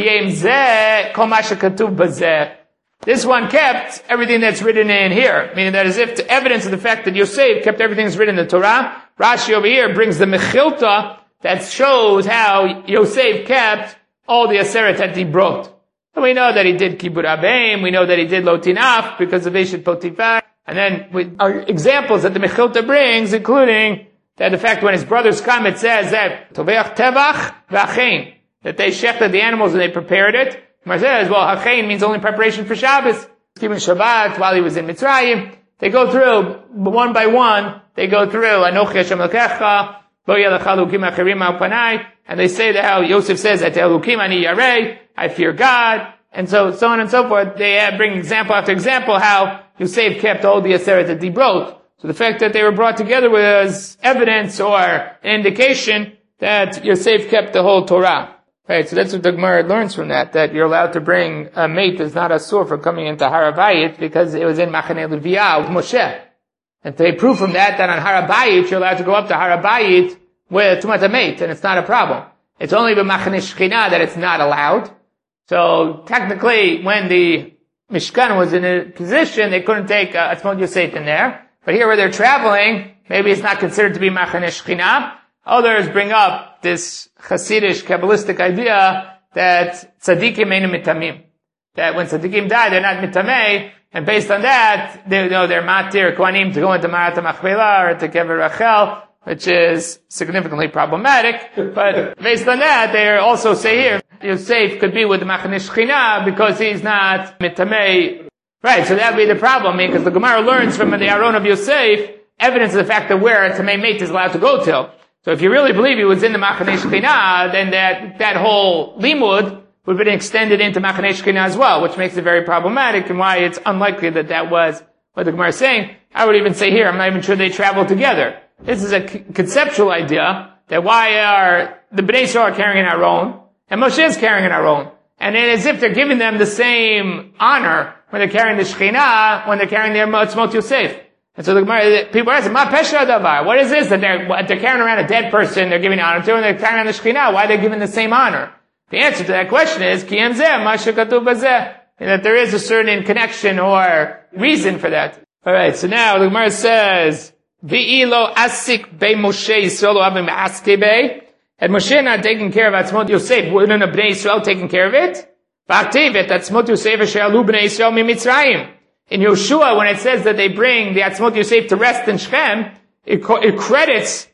this one kept everything that's written in here, meaning that as if to evidence of the fact that Yosef kept everything that's written in the Torah. Rashi over here brings the Mechilta that shows how Yosef kept all the Aseret that he brought. So we know that he did Kibur Abeim, we know that he did Lotinaf because of Eshet Potifar, and then our examples that the Mechilta brings, including that the fact when his brothers come, it says that Toveach Tevach V'Achein, that they shechted the animals and they prepared it. Mar says, well, Hachein means only preparation for Shabbos. Keeping Shabbat while he was in Mitzrayim. They go through, one by one, they go through, Anochi Hashem Elokecha, Lo Yelech Elokim Acherim Al Panai, and they say that how Yosef says, Et Elokim Ani Yarei, I fear God, and so on and so forth. They bring example after example how Yosef kept all the Aseret that he brought. So the fact that they were brought together was evidence or an indication that Yosef kept the whole Torah. Right, so that's what the Gemara learns from that you're allowed to bring a mate that's not asur for coming into Har HaBayit because it was in Machaneh Leviyah with Moshe. And they prove from that on Har HaBayit you're allowed to go up to Har HaBayit with Tumat HaMeit, and it's not a problem. It's only with Machaneh Shekhinah that it's not allowed. So technically, when the Mishkan was in a position, they couldn't take Atzmot Yosef in there. But here where they're traveling, maybe it's not considered to be Machaneh Shekhinah. Others bring up this Hasidic, Kabbalistic idea that tzaddikim ain't mitamim. That when tzaddikim die, they're not mitameh, and based on that, they're matir kohanim to go into Marat HaMachpelah or to Kever Rachel, which is significantly problematic. But based on that, they also say here, Yosef could be with the Machaneh Shekhinah because he's not mitameh. Right, so that would be the problem, because the Gemara learns from the Aron of Yosef evidence of the fact that where a tamei mate is allowed to go to. So if you really believe he was in the Machaneh Shekhinah, then that whole limud would have been extended into Machaneh Shekhinah as well, which makes it very problematic and why it's unlikely that was what the Gemara is saying. I would even say here, I'm not even sure they travel together. This is a conceptual idea that why are the Bnei Yisrael carrying our own and Moshe is carrying our own. And then as if they're giving them the same honor when they're carrying the Shekhinah, when they're carrying their Atzmot Yosef. And so the Gemara, people ask, Ma Pesha Davar, what is this that they're carrying around a dead person, they're giving honor to, and they're carrying around the Shekhinah, why are they giving the same honor? The answer to that question is, Ki Em Zeh, Ma Shekatuv Bazeh, that there is a certain connection or reason for that. Alright, so now the Gemara says, V'ilo asik be Moshe Yisrael avim aske be, had Moshe not taken care of Atzmot Yosef, wouldn't a Bnei Yisrael taken care of it? V'aktiv et Atzmot Yosef asher alu Bnei Yisrael mi Mitzrayim. In Yoshua, when it says that they bring the Atzmot Yosef to rest in Shechem, it credits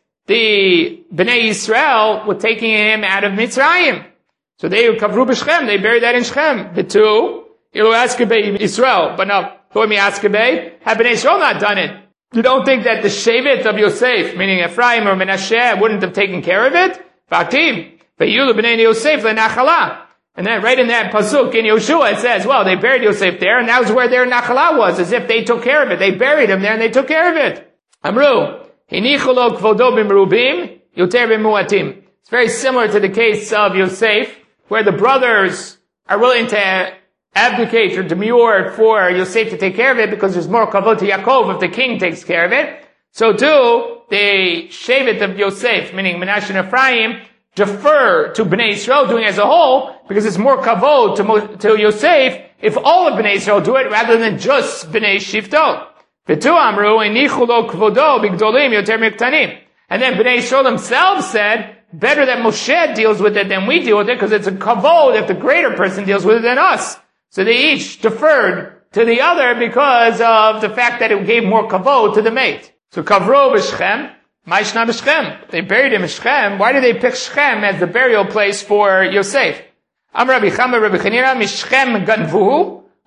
the Bnei Yisrael with taking him out of Mitzrayim. So they kavru b'Shechem, they buried that in Shechem. The two, ilu askebei Yisrael, but now, toimi askebei, have Bnei Yisrael not done it? You don't think that the Shevet of Yosef, meaning Ephraim or Menashe, wouldn't have taken care of it? V'aktiv, v'yulu b'nei Yosef le'nachala. And then right in that pasuk in Yoshua it says, well, they buried Yosef there, and that was where their Nachala was, as if they took care of it. They buried him there and they took care of it. Amru, hinichu lo kvodo b'merubim, yoter b'muatim. It's very similar to the case of Yosef, where the brothers are willing to abdicate or demur for Yosef to take care of it, because there's more kavod to Yaakov if the king takes care of it. So too, the Shevet of Yosef, meaning Menashe and Ephraim, defer to Bnei Yisrael doing it as a whole, because it's more kavod to Yosef if all of Bnei Yisrael do it rather than just Bnei Shifto. V'tu amru enichu lo kvodo b'gdolim yoter miktanim. And then Bnei Yisrael themselves said, better that Moshe deals with it than we deal with it, because it's a kavod if the greater person deals with it than us. So they each deferred to the other because of the fact that it gave more kavod to the mate. So kavro b'Shechem, Ma'ishna b'Shechem. They buried him in Shechem. Why did they pick Shechem as the burial place for Yosef? Am Rabbi Chama Rabbi Chanina Mishchem ganvuhu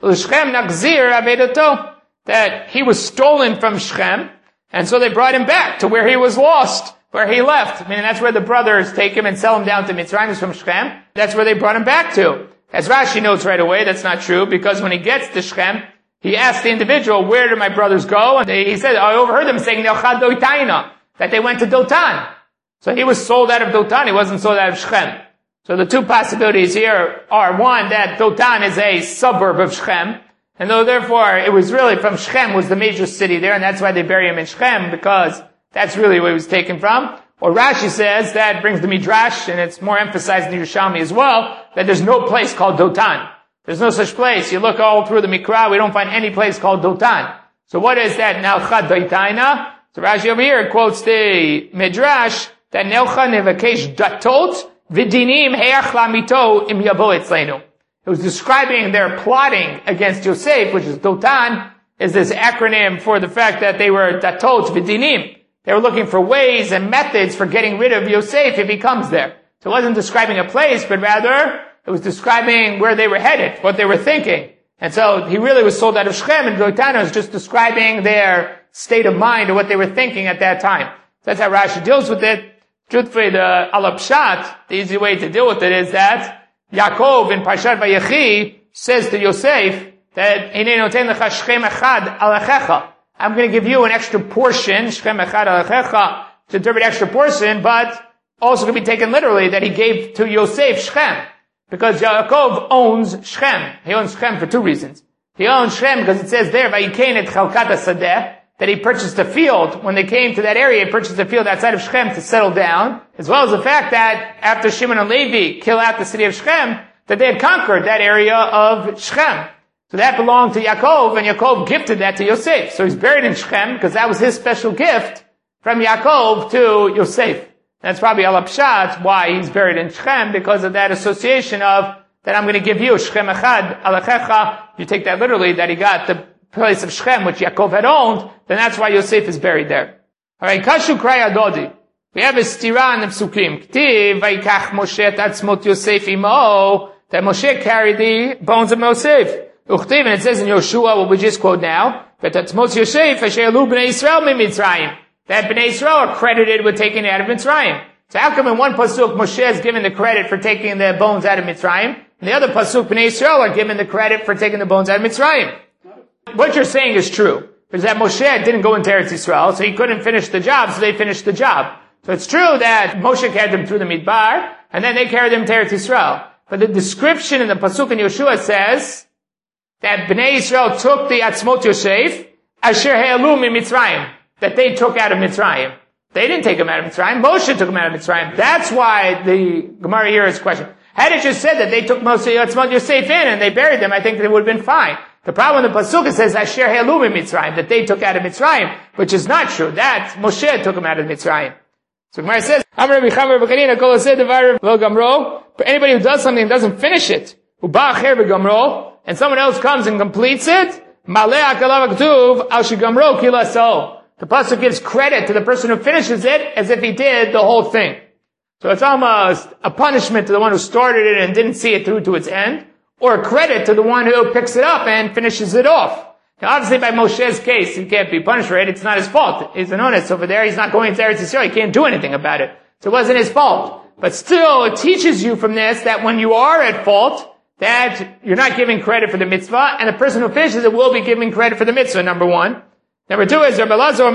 that he was stolen from Shechem, and so they brought him back to where he was lost, where he left. I mean, that's where the brothers take him and sell him down to Mitzrayim from Shechem. That's where they brought him back to. As Rashi notes right away, that's not true, because when he gets to Shechem, he asked the individual, where did my brothers go? And he said, I overheard them saying, that they went to Dotan. So he was sold out of Dotan, he wasn't sold out of Shechem. So the two possibilities here are, one, that Dotan is a suburb of Shechem, and though therefore it was really from Shechem was the major city there, and that's why they bury him in Shechem, because that's really where he was taken from. Or Rashi says, that brings the Midrash, and it's more emphasized in Yerushalmi as well, that there's no place called Dotan. There's no such place. You look all through the Mikra, we don't find any place called Dotan. So what is that Nelcha Doitaina? So Rashi over here quotes the Midrash, that Nelcha Nevakesh Datot, Vidinim heach lamito im yavo etzleinu. It was describing their plotting against Yosef, which is Dotan, is this acronym for the fact that they were datot vidinim. They were looking for ways and methods for getting rid of Yosef if he comes there. So it wasn't describing a place, but rather it was describing where they were headed, what they were thinking. And so he really was sold out of Shechem, and Dotan was just describing their state of mind or what they were thinking at that time. So that's how Rashi deals with it. Truthfully, the Alapshat, the easy way to deal with it is that Yaakov in Parshat Vayechi says to Yosef that I'm going to give you an extra portion, Shechem echad alachecha, to interpret extra portion, but also can be taken literally that he gave to Yosef Shechem, because Yaakov owns Shechem. He owns Shechem for two reasons. He owns Shechem because it says there, Vayikein et chalkat hasadeh, that he purchased a field. When they came to that area, he purchased a field outside of Shechem to settle down, as well as the fact that after Shimon and Levi kill out the city of Shechem, that they had conquered that area of Shechem. So that belonged to Yaakov, and Yaakov gifted that to Yosef. So he's buried in Shechem, because that was his special gift from Yaakov to Yosef. That's probably Al Pshat, why he's buried in Shechem, because of that association of, that I'm going to give you, Shechem echad alachecha. You take that literally, that he got the place of Shechem, which Yaakov had owned, then that's why Yosef is buried there. Alright, Kashu Kray Adodi. We have a stira in the Psukim. K'tiv, Vaikach Moshe et atzmot Yosef imo, that Moshe carried the bones of Yosef. Uchtiv, and it says in Yoshua, what we just quote now, that atzmot Yosef, asher elu b'nei Yisrael mi Mitzrayim. That b'nei Yisrael are credited with taking it out of Mitzrayim. So how come in one pasuk Moshe is given the credit for taking the bones out of Mitzrayim, and the other pasuk b'nei Yisrael are given the credit for taking the bones out of Mitzrayim? What you're saying is true, because that Moshe didn't go into Eretz Yisrael, so he couldn't finish the job, so they finished the job. So it's true that Moshe carried them through the Midbar, and then they carried them to Eretz Yisrael. But the description in the pasuk in Yeshua says that Bnei Yisrael took the Atzmot Yosef, asher he'elu mi Mitzrayim, that they took out of Mitzrayim. They didn't take them out of Mitzrayim, Moshe took them out of Mitzrayim. That's why the Gemara here is questioned. Had it just said that they took Moshe Atzmot Yosef in and they buried them, I think that it would have been fine. The problem with the pasuk it says asher he'elu mi Mitzrayim, that they took out of Mitzrayim, which is not true. That Moshe took them out of Mitzrayim. So Gemara says, anybody who does something and doesn't finish it, and someone else comes and completes it, the pasuk gives credit to the person who finishes it as if he did the whole thing. So it's almost a punishment to the one who started it and didn't see it through to its end, or a credit to the one who picks it up and finishes it off. Now obviously by Moshe's case, he can't be punished for it. It's not his fault. He's an honest over there. He's not going to Eretz Yisrael. He can't do anything about it. So it wasn't his fault. But still, it teaches you from this that when you are at fault, that you're not giving credit for the mitzvah, and the person who finishes it will be giving credit for the mitzvah, number one. Number two is,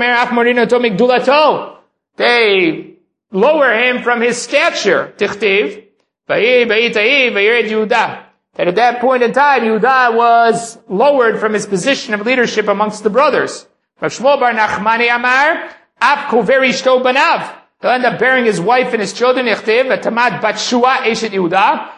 they lower him from his stature. Tichtiv. That at that point in time, Yehuda was lowered from his position of leadership amongst the brothers. Rav Shmuel bar Nachmani Amar, Af koveri shto banav. He'll end up bearing his wife and his children, Tamad bat Shua eshet Yehuda,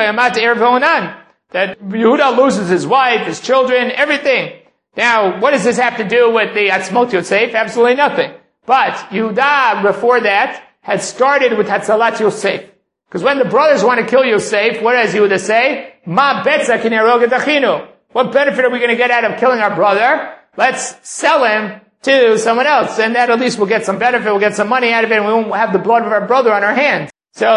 that Yehuda loses his wife, his children, everything. Now, what does this have to do with the Atzmot Yosef? Absolutely nothing. But Yehuda, before that, had started with Hatzalat Yosef. Because when the brothers want to kill Yosef, what does Yehuda say? Ma betza kinerog achinu. What benefit are we going to get out of killing our brother? Let's sell him to someone else, and that at least we'll get some benefit, we'll get some money out of it, and we won't have the blood of our brother on our hands. So,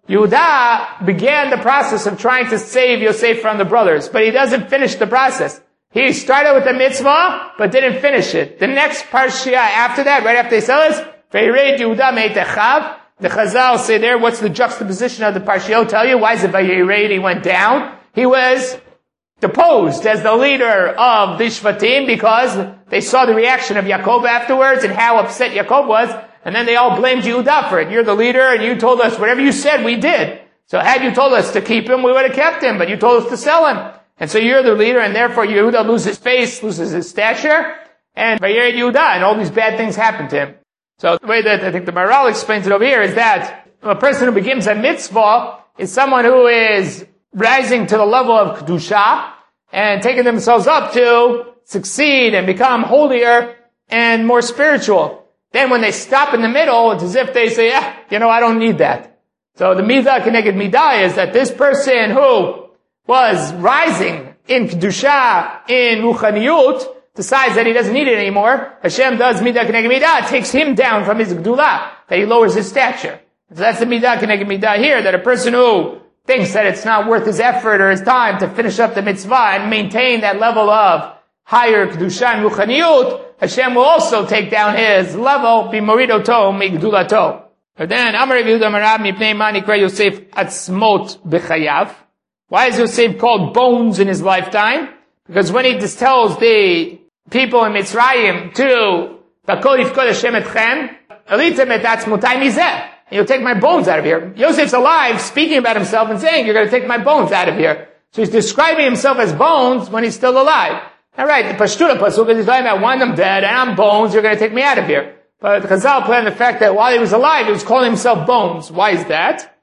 Yehuda began the process of trying to save Yosef from the brothers, but he doesn't finish the process. He started with the mitzvah, but didn't finish it. The next parsha after that, right after they tell us, Vayired Yehuda meitechav. The Chazal say there, what's the juxtaposition of the parsha? Tell you, why is it Vayired? He went down. He was deposed as the leader of the Shvatim because they saw the reaction of Yaakov afterwards and how upset Yaakov was, and then they all blamed Yehuda for it. You're the leader, and you told us whatever you said, we did. So had you told us to keep him, we would have kept him, but you told us to sell him. And so you're the leader, and therefore Yehuda loses his face, loses his stature, and Vayired Yehuda, and all these bad things happen to him. So the way that I think the Maharal explains it over here is that a person who begins a mitzvah is someone who is rising to the level of Kedusha and taking themselves up to succeed and become holier and more spiritual. Then when they stop in the middle, it's as if they say, I don't need that. So the Midah Keneged Midah is that this person who was rising in Kedusha, in Ruchaniyut, decides that he doesn't need it anymore. Hashem does Midah Keneged Midah, takes him down from his Gdulah, that he lowers his stature. So that's the Midah Keneged Midah here, that a person who thinks that it's not worth his effort or his time to finish up the mitzvah and maintain that level of higher Kedusha and Ruchaniyut, Hashem will also take down his level, b'moridoto migdulato. But then, Amar Rav Yehuda Marav mipnei ma nikra Yosef atzmot b'chayav. Why is Yosef called bones in his lifetime? Because when he just tells the people in Mitzrayim to V'kol yifkod Hashem etchem, elitem et atzmotai mizeh. You'll take my bones out of here. Yosef's alive, speaking about himself and saying, you're going to take my bones out of here. So he's describing himself as bones when he's still alive. All right, the Pashtuna Pasuk is talking about one, I'm dead, and I'm bones, you're going to take me out of here. But Chazal planned the fact that while he was alive, he was calling himself bones. Why is that?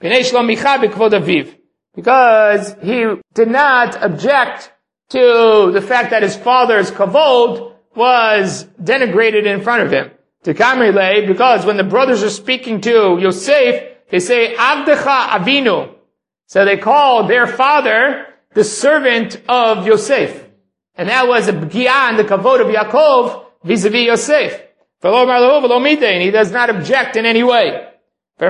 Because he did not object to the fact that his father's kavod was denigrated in front of him. To Kamrile, because when the brothers are speaking to Yosef, they say, Avdecha Avinu. So they call their father the servant of Yosef. And that was a b'gi'ah in the kavod of Yaakov vis-a-vis Yosef. And he does not object in any way. How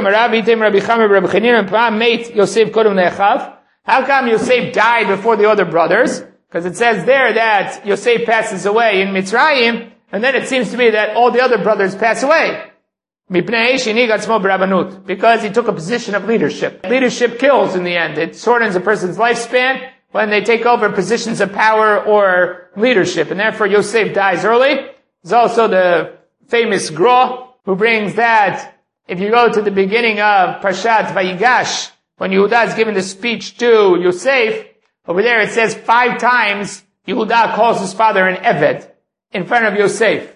come Yosef died before the other brothers? Because it says there that Yosef passes away in Mitzrayim, and then it seems to be that all the other brothers pass away. Because he took a position of leadership. Leadership kills in the end. It shortens a person's lifespan when they take over positions of power or leadership. And therefore Yosef dies early. There's also the famous Gra, who brings that if you go to the beginning of Parshat Vayigash, when Yehuda is giving the speech to Yosef, over there it says 5 times Yehuda calls his father an Eved in front of Yosef.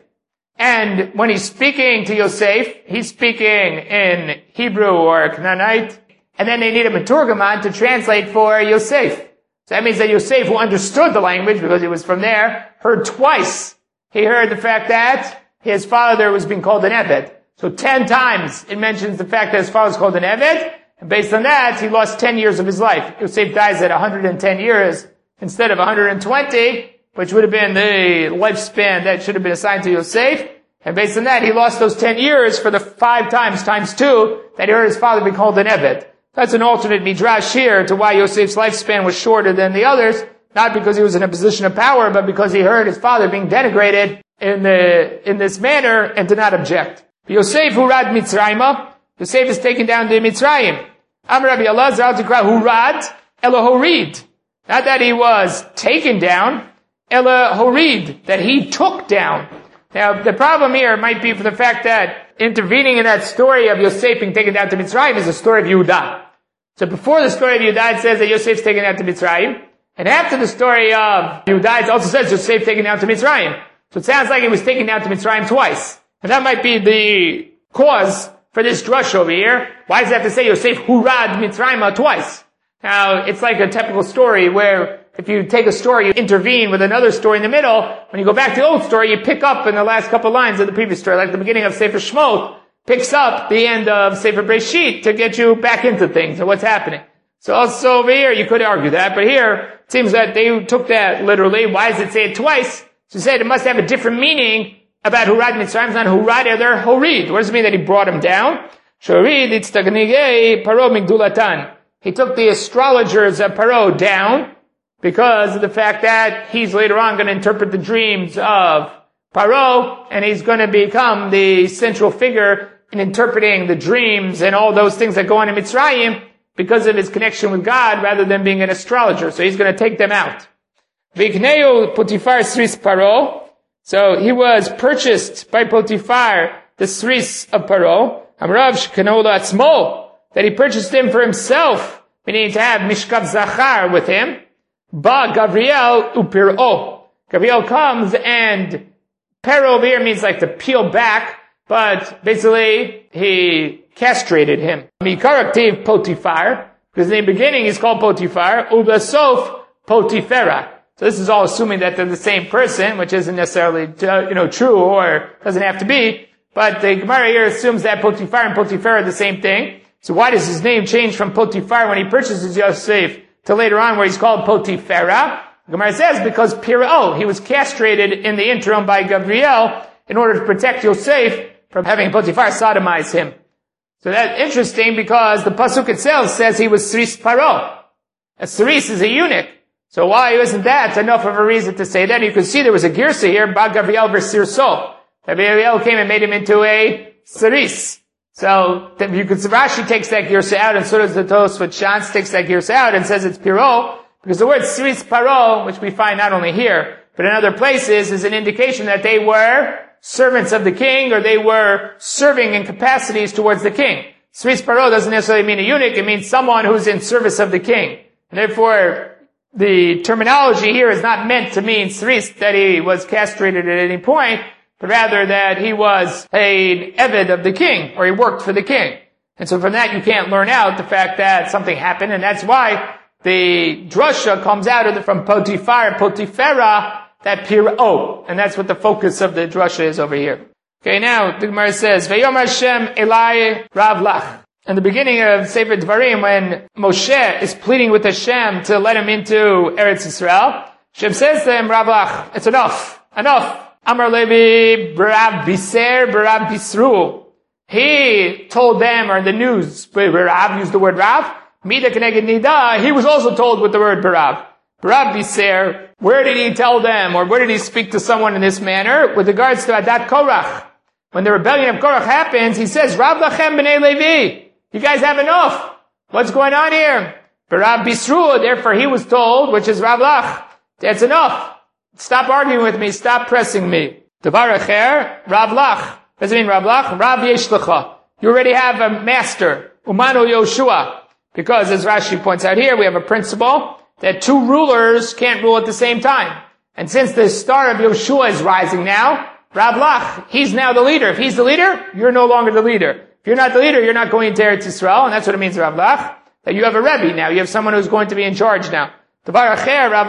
And when he's speaking to Yosef, he's speaking in Hebrew or Canaanite, and then they need a Meturgaman to translate for Yosef. So that means that Yosef, who understood the language because he was from there, heard twice. He heard the fact that his father was being called an Eved. So 10 times it mentions the fact that his father was called an Eved, and based on that, he lost 10 years of his life. Yosef dies at 110 years instead of 120, which would have been the lifespan that should have been assigned to Yosef. And based on that, he lost those 10 years for the 5 times 2, that he heard his father be called an Eved. That's an alternate midrash here to why Yosef's lifespan was shorter than the others, not because he was in a position of power, but because he heard his father being denigrated in this manner and did not object. Yosef hurad Mitzrayim. Yosef is taken down to Mitzrayim. Amar Rabbi Elazar Tikra hurad ela horid. Not that he was taken down, ela horid, that he took down. Now, the problem here might be for the fact that intervening in that story of Yosef being taken down to Mitzrayim is the story of Yehuda. So before the story of Yehuda, it says that Yosef's taken down to Mitzrayim. And after the story of Yehuda, it also says Yosef taken down to Mitzrayim. So it sounds like he was taken down to Mitzrayim twice. And that might be the cause for this drush over here. Why does it have to say Yosef hurad Mitzrayim twice? Now, it's like a typical story where if you take a story, you intervene with another story in the middle. When you go back to the old story, you pick up in the last couple lines of the previous story, like the beginning of Sefer Shmot picks up the end of Sefer Breshit to get you back into things and what's happening. So also over here, you could argue that, but here, it seems that they took that literally. Why does it say it twice? So said it must have a different meaning about Hurad Mitzrayim. It's not Hurad, they're Horid. What does it mean that he brought him down? Shorid itztagnigei Paro migdulatan. He took the astrologers of Paro down because of the fact that he's later on going to interpret the dreams of Paro, and he's going to become the central figure in interpreting the dreams and all those things that go on in Mitzrayim because of his connection with God rather than being an astrologer. So he's going to take them out. Vikneu Potiphar Sris Paro. So he was purchased by Potiphar, the Sris of Paro. Amrav Shekanola Atzmo, that he purchased him for himself, meaning to have Mishkav Zachar with him. Ba Gavriel Upiro. Gavriel comes and Pero over here means like to peel back, but basically he castrated him. Mikaraktiv Potiphar, because in the beginning he's called Potiphar, Ubasof Potifera. So this is all assuming that they're the same person, which isn't necessarily, true or doesn't have to be. But the Gemara here assumes that Potiphar and Potifera are the same thing. So why does his name change from Potiphar when he purchases Yosef to later on where he's called Potifera? The Gemara says because Piro, he was castrated in the interim by Gavriel in order to protect Yosef from having Potiphar sodomize him. So that's interesting because the Pasuk itself says he was Sris Paro. A Sris is a eunuch. So why isn't that enough of a reason to say that? You can see there was a girsa here, Ba Gavriel v'Sirso. Gavriel came and made him into a Saris. So, Rashi takes that girsa out, and so does the Tosfot Shantz takes that girsa out and says it's Piro, because the word Saris Paro, which we find not only here, but in other places, is an indication that they were servants of the king, or they were serving in capacities towards the king. Saris Paro doesn't necessarily mean a eunuch, it means someone who's in service of the king. And therefore, the terminology here is not meant to mean Saris, that he was castrated at any point, but rather that he was an eved of the king, or he worked for the king. And so from that you can't learn out the fact that something happened, and that's why the drasha comes out from Potiphar, Potifera, that Piro. And that's what the focus of the drasha is over here. Okay, now the Gemara says, Vayom Hashem Elai Rav Lach. In the beginning of Sefer Dvarim, when Moshe is pleading with Hashem to let him into Eretz Yisrael, Hashem says to him, Rav Lach, it's enough. Amar Levi Barav Biser Barav Bisru. He told them, or the news, Barav used the word Rav, Mida Keneged Nida, he was also told with the word Barav. Barav Biser, where did he tell them, or where did he speak to someone in this manner? With regards to Adat Korach. When the rebellion of Korach happens, he says, Rav Lachem B'nei Levi, you guys have enough. What's going on here? Barav Bisru, therefore he was told, which is Rav Lach, that's enough. Stop arguing with me. Stop pressing me. Devar acher, Rav Lach. What does it mean, Rav Lach? Rav yesh lecha. You already have a master. Umanu Yoshua. Because, as Rashi points out here, we have a principle that two rulers can't rule at the same time. And since the star of Yoshua is rising now, Rav Lach, he's now the leader. If he's the leader, you're no longer the leader. If you're not the leader, you're not going into Eretz Yisrael. And that's what it means, Rav Lach. That you have a Rebbe now. You have someone who's going to be in charge now. It's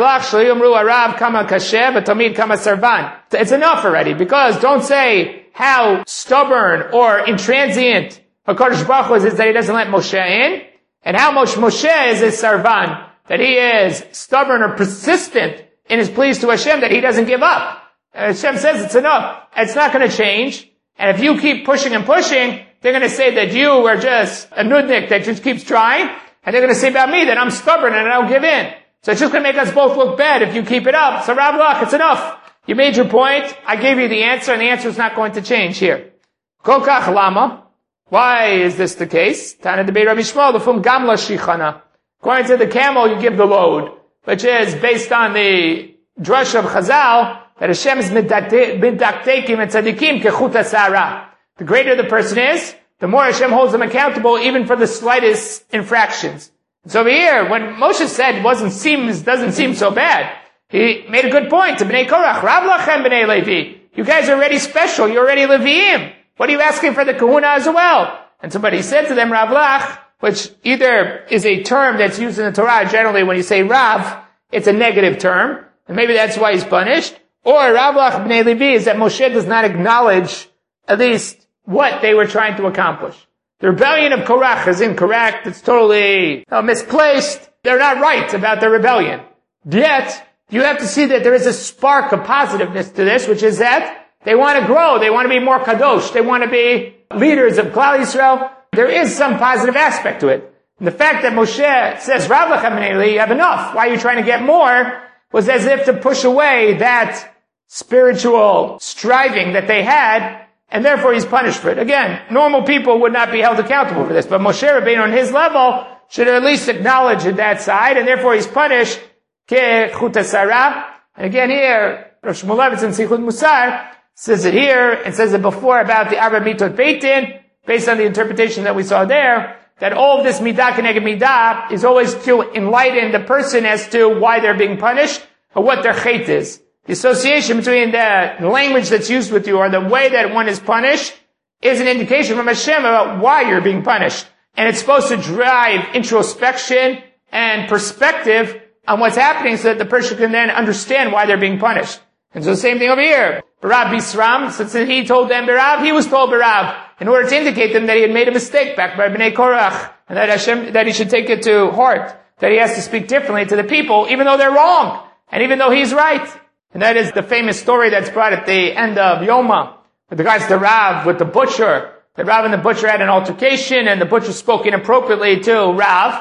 enough already, because don't say how stubborn or intransient HaKadosh Baruch Hu is that he doesn't let Moshe in, and how much Moshe is his sarvan, that he is stubborn or persistent in his pleas to Hashem, that he doesn't give up. Hashem says it's enough. It's not going to change. And if you keep pushing and pushing, they're going to say that you are just a nudnik that just keeps trying, and they're going to say about me that I'm stubborn and I don't give in. So it's just going to make us both look bad if you keep it up. So Rav Lach, it's enough. You made your point. I gave you the answer, and the answer is not going to change here. Kol kach lama. Why is this the case? Tana debei Rabbi Shmuel lefum gamla shichana. According to the camel, you give the load, which is based on the drush of Chazal that Hashem is midaktekim and tzadikim kechut asara. The greater the person is, the more Hashem holds them accountable, even for the slightest infractions. So over here, when Moshe said doesn't seem so bad, he made a good point to Bnei Korach. Rav Lachem Bnei Levi. You guys are already special. You're already Leviim. What are you asking for the kahuna as well? And somebody said to them, Rav Lach, which either is a term that's used in the Torah generally when you say Rav, it's a negative term, and maybe that's why he's punished. Or Rav Lach Bnei Levi is that Moshe does not acknowledge at least what they were trying to accomplish. The rebellion of Korach is incorrect. It's totally misplaced. They're not right about their rebellion. Yet, you have to see that there is a spark of positiveness to this, which is that they want to grow. They want to be more kadosh. They want to be leaders of Klal Yisrael. there is some positive aspect to it. And the fact that Moshe says, Rav Lechem, you have enough, why are you trying to get more, was as if to push away that spiritual striving that they had, and therefore he's punished for it. Again, normal people would not be held accountable for this, but Moshe Rabbeinu on his level should at least acknowledge that side, and therefore he's punished ke chut sarah. And again here, Rav Shmulevitz in Sichut Musar says it here, and says it before about the Arba Mitot Beitin, based on the interpretation that we saw there, that all of this midah keneged midah is always to enlighten the person as to why they're being punished, or what their chait is. The association between the language that's used with you or the way that one is punished is an indication from Hashem about why you're being punished. And it's supposed to drive introspection and perspective on what's happening so that the person can then understand why they're being punished. And so the same thing over here. Barav Bisram, since he told them Barav, he was told Barav, in order to indicate them that he had made a mistake back by Bnei Korach, and that Hashem, that he should take it to heart, that he has to speak differently to the people, even though they're wrong, and even though he's right. And that is the famous story that's brought at the end of Yoma, with regards to Rav, with the butcher. The Rav and the butcher had an altercation, and the butcher spoke inappropriately to Rav.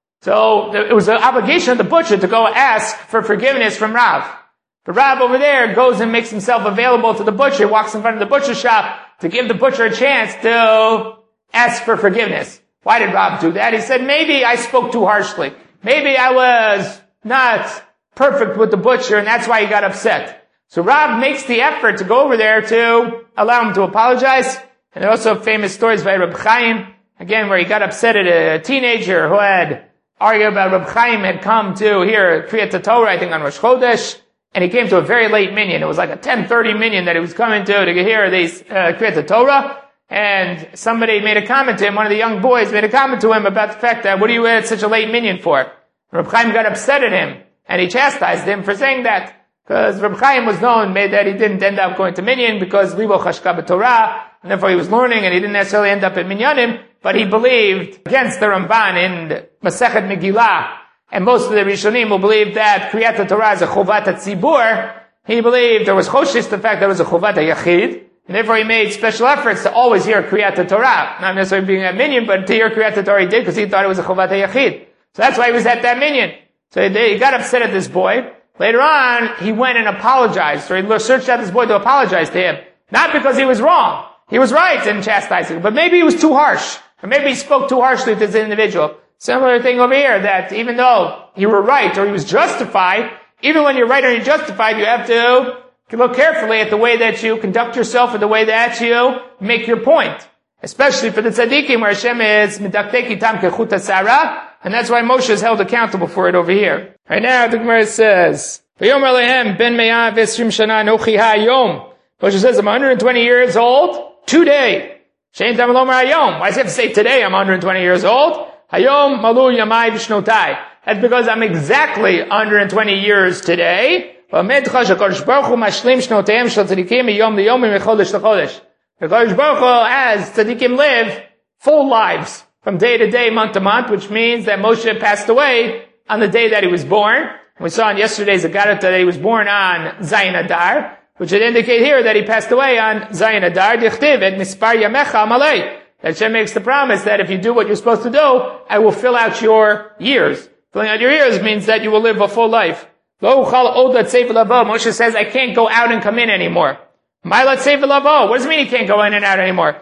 So it was an obligation of the butcher to go ask for forgiveness from Rav. But Rav over there goes and makes himself available to the butcher, walks in front of the butcher shop to give the butcher a chance to ask for forgiveness. Why did Rav do that? He said, maybe I spoke too harshly. Maybe I was not perfect with the butcher, and that's why he got upset. So Rav makes the effort to go over there to allow him to apologize. And there are also famous stories by Reb Chaim, again, where he got upset at a teenager who had argued about Reb Chaim had come to hear Kriyat Torah, I think on Rosh Chodesh, and he came to a very late minyan. It was like a 10:30 minyan that he was coming to hear these Kriyat Torah. And somebody made a comment to him, one of the young boys made a comment to him about the fact that, what are you at such a late minyan for? And Reb Chaim got upset at him, and he chastised him for saying that. Because Reb Chaim was known, made that he didn't end up going to minyan because Libo Chashka b'Torah, and therefore he was learning and he didn't necessarily end up at minyanim, but he believed against the Ramban in Masechet Megillah, and most of the Rishonim will believe that Kriyat Torah is a Chovat HaTzibur. He believed there was Choshish, the fact that it was a Chovat HaYachid, and therefore he made special efforts to always hear Kriyat Torah. Not necessarily being at minyan, but to hear Kriyat Torah he did because he thought it was a Chovat HaYachid. So that's why he was at that minyan. So he got upset at this boy. Later on, he went and apologized, or he searched out this boy to apologize to him. Not because he was wrong. He was right in chastising, but maybe he was too harsh. Or maybe he spoke too harshly to this individual. Similar thing over here, that even though you were right or he was justified, even when you're right or you're justified, you have to look carefully at the way that you conduct yourself or the way that you make your point. Especially for the tzaddikim, where Hashem is midaktek itam kechut hasara, and that's why Moshe is held accountable for it over here. Right now, the Gemara says, "V'yomer lehem ben me'ah v'esrim shana nochi ha'yom." Moshe says, "I'm 120 years old today." Shein tam lomer hayom. Why does he have to say today? I'm 120 years old. Hayom malu yamai v'shnotai. That's because I'm exactly 120 years today. V'amedcha shekadosh baruch hu mashlim shnoteim shel tzadikim miyom liyom u'mechodesh lechodesh. The Kadosh Baruch Hu has tzaddikim live full lives from day to day, month to month, which means that Moshe passed away on the day that he was born. We saw in yesterday's Agadah that he was born on Zayin Adar, which would indicate here that he passed away on Zayin Adar. Dichtiv et mispar yamecha amalei. That Hashem makes the promise that if you do what you're supposed to do, I will fill out your years. Filling out your years means that you will live a full life. Lo uchal od latzev lavo. Moshe says, I can't go out and come in anymore. What does it mean he can't go in and out anymore?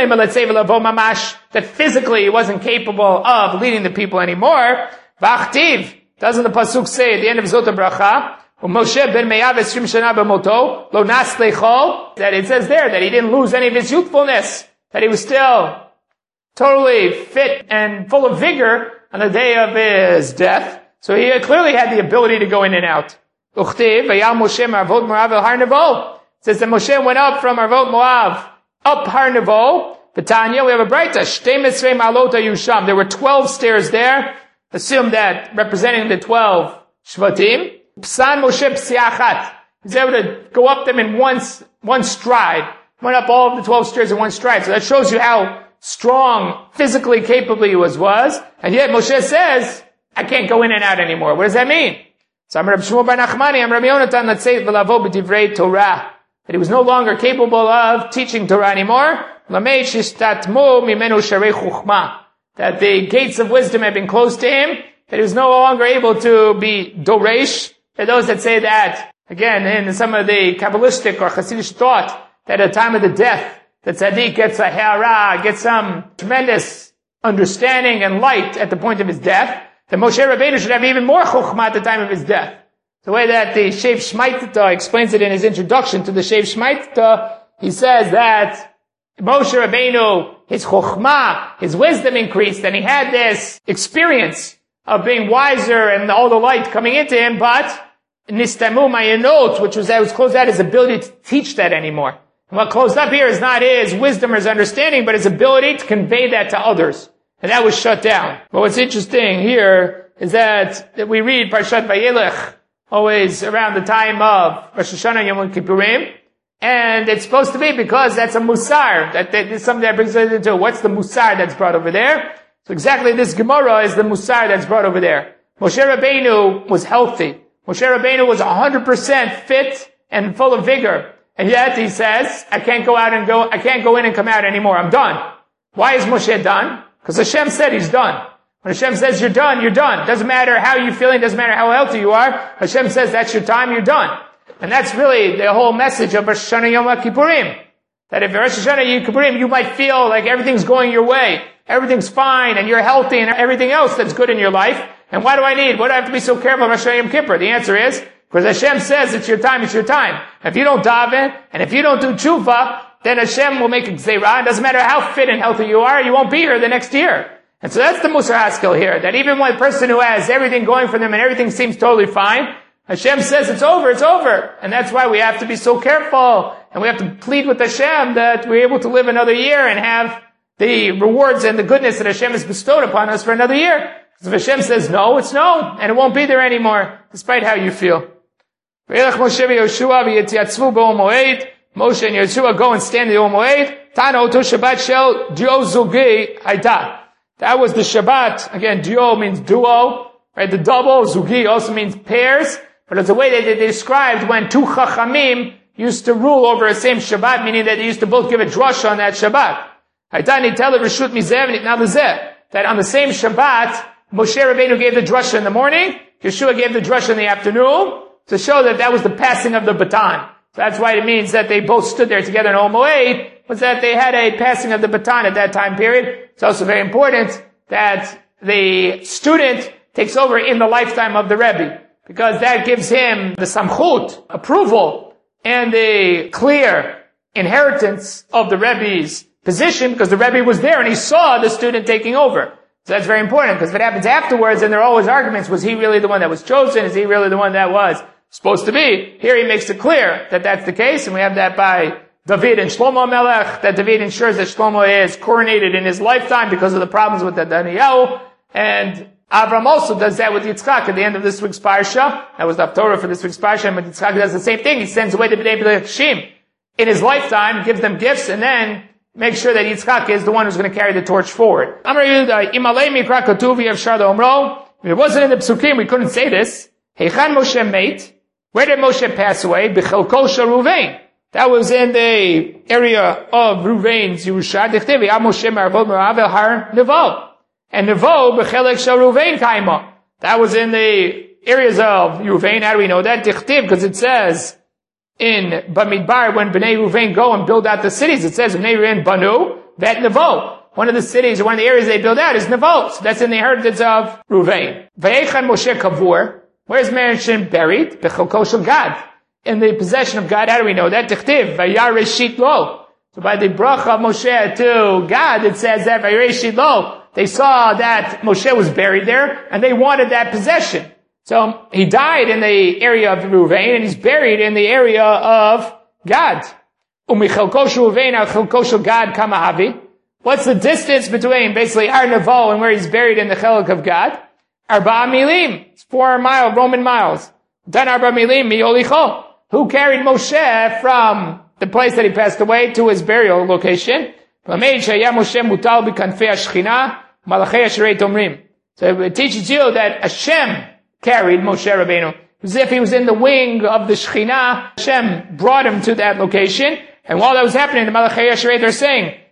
That physically he wasn't capable of leading the people anymore. V'achtiv, doesn't the pasuk say at the end of Zot HaBracha, Moshe ben me'av esrim shana b'moto, lo nas leichol, that it says there that he didn't lose any of his youthfulness, that he was still totally fit and full of vigor on the day of his death. So he clearly had the ability to go in and out. Uchtiv, v'yal Moshe ma'avod mo'av el har nevo. It says that Moshe went up from Arvot Moav, up Har Nevo. B'Tanya, we have a braita, Shtei Mitzrei Ma'alot Yusham. There were 12 stairs there. Assume that representing the 12 Shvatim. Psan Moshe Psiachat. He's able to go up them in one stride. Went up all of the 12 stairs in one stride. So that shows you how strong, physically capable he was. And yet Moshe says, I can't go in and out anymore. What does that mean? So I'm Rabbi Shmuel Bar Nachmani, I'm Rabbi Yonatan, let's say, V'lavo b'divrei Torah. That he was no longer capable of teaching Torah anymore. that the gates of wisdom had been closed to him, that he was no longer able to be doresh. There are those that say that, again, in some of the Kabbalistic or Hasidic thought, that at the time of the death, the tzaddik gets a ha'ara, gets some tremendous understanding and light at the point of his death, that Moshe Rabbeinu should have even more chokhmah at the time of his death. The way that the Shev Shmaitata explains it in his introduction to the Shev Shmaitata, he says that Moshe Rabbeinu, his chokhmah, his wisdom increased, and he had this experience of being wiser and all the light coming into him, but nistamu ma'yanot, which was closed out, his ability to teach that anymore. And what closed up here is not his wisdom or his understanding, but his ability to convey that to others. And that was shut down. But what's interesting here is that we read Parshat Vayelech always around the time of Rosh Hashanah Yom Kippurim, and it's supposed to be because that's a musar, that's something that brings us into what's the musar that's brought over there. So exactly this Gemara is the musar that's brought over there. Moshe Rabbeinu was healthy. Moshe Rabbeinu was 100% fit and full of vigor. And yet he says, I can't go in and come out anymore. I'm done. Why is Moshe done? Because Hashem said he's done. When Hashem says you're done, you're done. Doesn't matter how you're feeling, doesn't matter how healthy you are. Hashem says that's your time, you're done. And that's really the whole message of Rosh Hashanah Yom Kippurim. That if Rosh Hashanah Yom Kippurim, you might feel like everything's going your way. Everything's fine, and you're healthy, and everything else that's good in your life. And what do I need? What do I have to be so careful of Rosh Hashanah Yom Kippur? The answer is, because Hashem says it's your time, it's your time. If you don't daven, and if you don't do tshuva, then Hashem will make a gzeirah. It doesn't matter how fit and healthy you are, you won't be here the next year. And so that's the Musar Haskel here, that even when a person who has everything going for them and everything seems totally fine, Hashem says it's over, it's over. And that's why we have to be so careful, and we have to plead with Hashem that we're able to live another year and have the rewards and the goodness that Hashem has bestowed upon us for another year. Because if Hashem says no, it's no, and it won't be there anymore, despite how you feel. Moshe and Yeshua go and stand in the Yom Moed. Tano to Shabbat shel dio zugi haita. That was the Shabbat. Again, dio means duo, right? The double, zugi also means pairs. But it's a way that they described when two chachamim used to rule over the same Shabbat, meaning that they used to both give a drasha on that Shabbat. Haita nitela reshut mizeh v'nitna lezeh. That on the same Shabbat, Moshe Rabbeinu gave the drasha in the morning, Yeshua gave the drasha in the afternoon, to show that that was the passing of the baton. So that's why it means that they both stood there together in Yom Moed, was that they had a passing of the baton at that time period. It's also very important that the student takes over in the lifetime of the Rebbe, because that gives him the samchut, approval, and the clear inheritance of the Rebbe's position, because the Rebbe was there and he saw the student taking over. So that's very important, because if it happens afterwards, then there are always arguments. Was he really the one that was chosen? Is he really the one that was supposed to be? Here he makes it clear that that's the case, and we have that by David and Shlomo Melech, that David ensures that Shlomo is coronated in his lifetime because of the problems with the Daniel, and Avram also does that with Yitzchak at the end of this week's parsha. That was the Torah for this week's parsha, but Yitzchak does the same thing. He sends away the Bnei Shim in his lifetime, gives them gifts, and then make sure that Yitzchak is the one who's going to carry the torch forward. If it wasn't in the Psukim, we couldn't say this. Heichan Moshe mate. Where did Moshe pass away? B'chelko shel Ruvain. That was in the area of Ruvain's Yerusha. Dichtevi Am Moshe Marvol Meravel Har Nevo. And Nevo b'chelek shel Ruvain kaima. That was in the areas of Ruvain. How do we know that? Dichtiv, because it says in Bamidbar, when Bnei Ruvain go and build out the cities, it says Bnei Ruvain Banu, that Nevo. One of the cities, or one of the areas they build out is Nevo. So that's in the inheritance of Ruvain. Vayechan Moshe Kavur. Where's Moshe buried? B'chelko shel Gad. In the possession of God. How do we know that? Dichtiv, Vayar Reshit Lo. So by the bracha of Moshe to God, it says that Vayar Reshit Lo. They saw that Moshe was buried there, and they wanted that possession. So he died in the area of Ruvain, and he's buried in the area of Gad. Umichelko shel Ruvain al chelko shel Gad kama havi. What's the distance between basically Har Nevo and where he's buried in the chelek of Gad? Arba milim. It's 4 Roman miles. Dan Arba milim mi Yolicho. Who carried Moshe from the place that he passed away to his burial location? So it teaches you that Hashem carried Moshe Rabbeinu. As if he was in the wing of the Shekhinah, Hashem brought him to that location. And while that was happening, the Malachei Asherei are saying,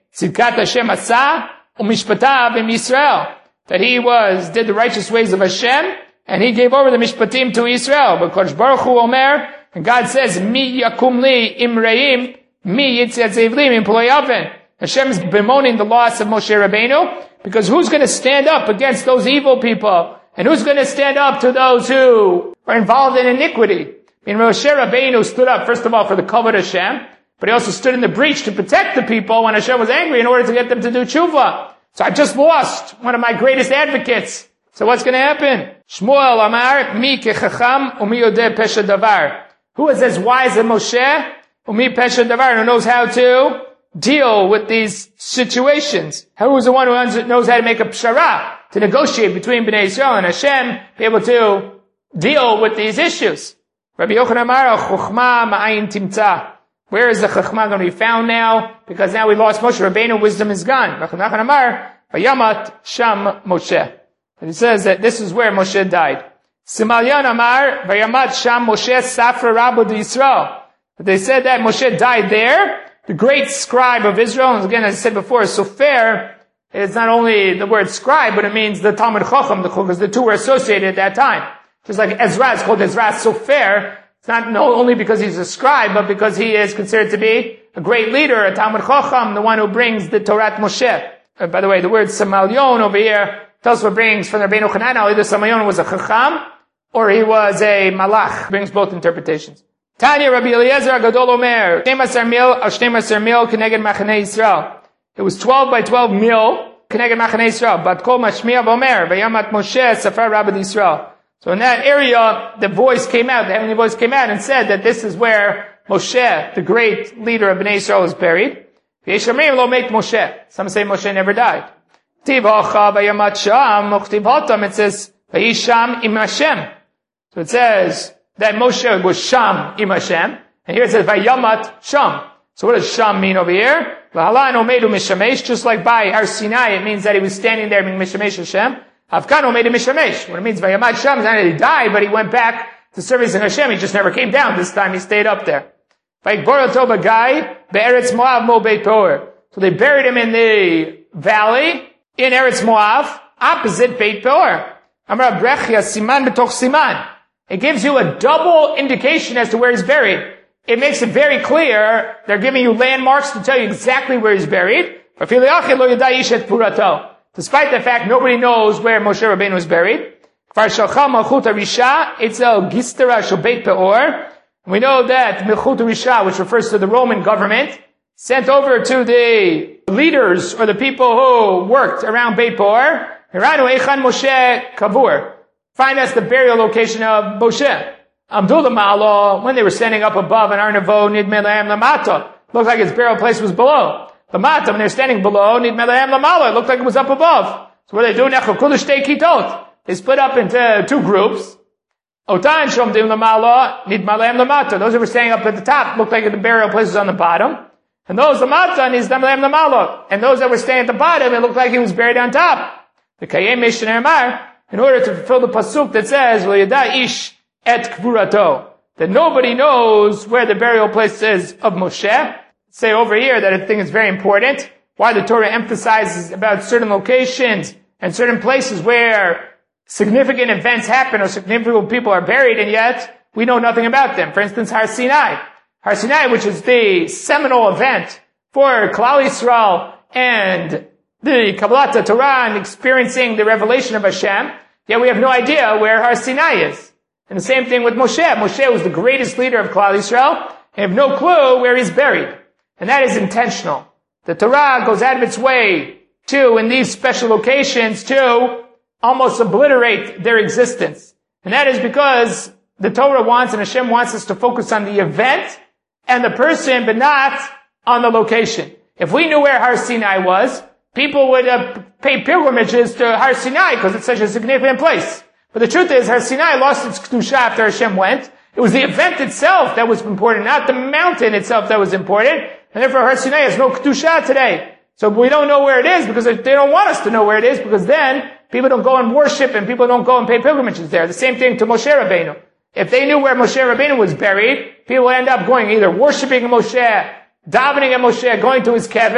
Tzidkat Hashem asa u'mishpatav im Yisrael. That he did the righteous ways of Hashem, and he gave over the mishpatim to Israel. Because Baruch Hu Omer, and God says, Mi yakum li imreim, mi yitzatzev li imploy oven. Hashem is bemoaning the loss of Moshe Rabbeinu, because who's going to stand up against those evil people? And who's going to stand up to those who are involved in iniquity? And Moshe Rabbeinu stood up, first of all, for the kavod Hashem, but he also stood in the breach to protect the people when Hashem was angry in order to get them to do tshuva. So I just lost one of my greatest advocates. So what's going to happen? Shmuel Amar, mi kechacham umi yodeh pesha davar. Who is as wise as Moshe? Umi pesha davar, who knows how to deal with these situations. Who is the one who knows how to make a pshara, to negotiate between Bnei Israel and Hashem, be able to deal with these issues? Rabbi Yochanan Amar, chokhmah ma'ayin timtza. Where is the chokhmah going to be found now? Because now we lost Moshe Rabbeinu, wisdom is gone. Rabbi Yochanan Amar, vayamat sham Moshe. And it says that this is where Moshe died. Simalyan Amar, vayamat sham Moshe safra rabbo d'Yisrael. They said that Moshe died there. The great scribe of Israel, and again, as I said before, sofer, it's not only the word scribe, but it means the Talmud Chacham, because the two were associated at that time. Just like Ezra is called Ezra sofer, it's not only because he's a scribe, but because he is considered to be a great leader, a Talmud Chacham, the one who brings the Torah Moshe. By the way, the word Samalyon over here tells what brings from the Rabbeinu Chananel, either Samalyon was a Chacham, or he was a Malach. Brings both interpretations. Tanya Rabbi Eliezer Gadol Omer, 12 mil al 12 mil keneged Machanei Yisrael. It was 12 by 12 mil keneged Machanei Yisrael. Bat kol mashmiya v'omer, v'yamat Moshe safar rabbi Yisrael. So in that area, the voice came out, the heavenly voice came out and said that this is where Moshe, the great leader of Bnei Yisrael, is buried. V'yeshamrim lo meit Moshe. Some say Moshe never died. Tiv hacha v'yamat sham, uchtiv hatam, it says, v'yisham im Hashem. So it says that Moshe was Sham im Hashem, and here it says Vayamat Sham. So what does Sham mean over here? V'halan omedu mishamesh, just like by Har Sinai, it means that he was standing there being mishamesh Hashem. Havkan omedu mishamesh. What it means Vayamat Sham is not that he died, but he went back to servicing Hashem. He just never came down. This time he stayed up there. Vayikboroto b'gai be'eretz Moav mo Beit Peor. So they buried him in the valley in Eretz Moav, opposite Beit Peor. Amar Brechia siman b'toch siman. It gives you a double indication as to where he's buried. It makes it very clear. They're giving you landmarks to tell you exactly where he's buried. Despite the fact nobody knows where Moshe Rabbeinu was buried. We know that Milchut Risha, which refers to the Roman government, sent over to the leaders or the people who worked around Beit Peor, Hiranu Eichan Moshe Kavur. Find us the burial location of Moshe. Abdullah Ma'alo, when they were standing up above an Arnavo, Nid Melahem Lamato. Looked like his burial place was below. Lamata, when they're standing below, Nid Melahem Lamalo. It looked like it was up above. So what do they do? Nechel Kudush Tei Kitot. They split up into two groups. Otan Shom Dim Lamalo, Nid Melahem Lamato. Those who were standing up at the top looked like the burial place was on the bottom. And those Lamata, Nid Melahem Lamalo. And those that were standing at the bottom, it looked like he was buried on top. The Kayem Mishnah Amar, in order to fulfill the pasuk that says, "V'yada ish et kvurato," that nobody knows where the burial place is of Moshe. Say over here that I think is very important. Why the Torah emphasizes about certain locations and certain places where significant events happen or significant people are buried, and yet we know nothing about them. For instance, Har Sinai. Har Sinai, which is the seminal event for Klal Yisrael and the Kabbalat Torah and experiencing the revelation of Hashem, yet we have no idea where Har Sinai is. And the same thing with Moshe. Moshe was the greatest leader of Klal Yisrael, and have no clue where he's buried. And that is intentional. The Torah goes out of its way to, in these special locations, to almost obliterate their existence. And that is because the Torah wants, and Hashem wants us to focus on the event and the person, but not on the location. If we knew where Har Sinai was, people would pay pilgrimages to Har Sinai because it's such a significant place. But the truth is, Har Sinai lost its kedusha after Hashem went. It was the event itself that was important, not the mountain itself that was important. And therefore, Har Sinai has no kedusha today. So we don't know where it is because they don't want us to know where it is, because then people don't go and worship and people don't go and pay pilgrimages there. The same thing to Moshe Rabbeinu. If they knew where Moshe Rabbeinu was buried, people would end up going either worshiping Moshe, davening at Moshe, going to his kever,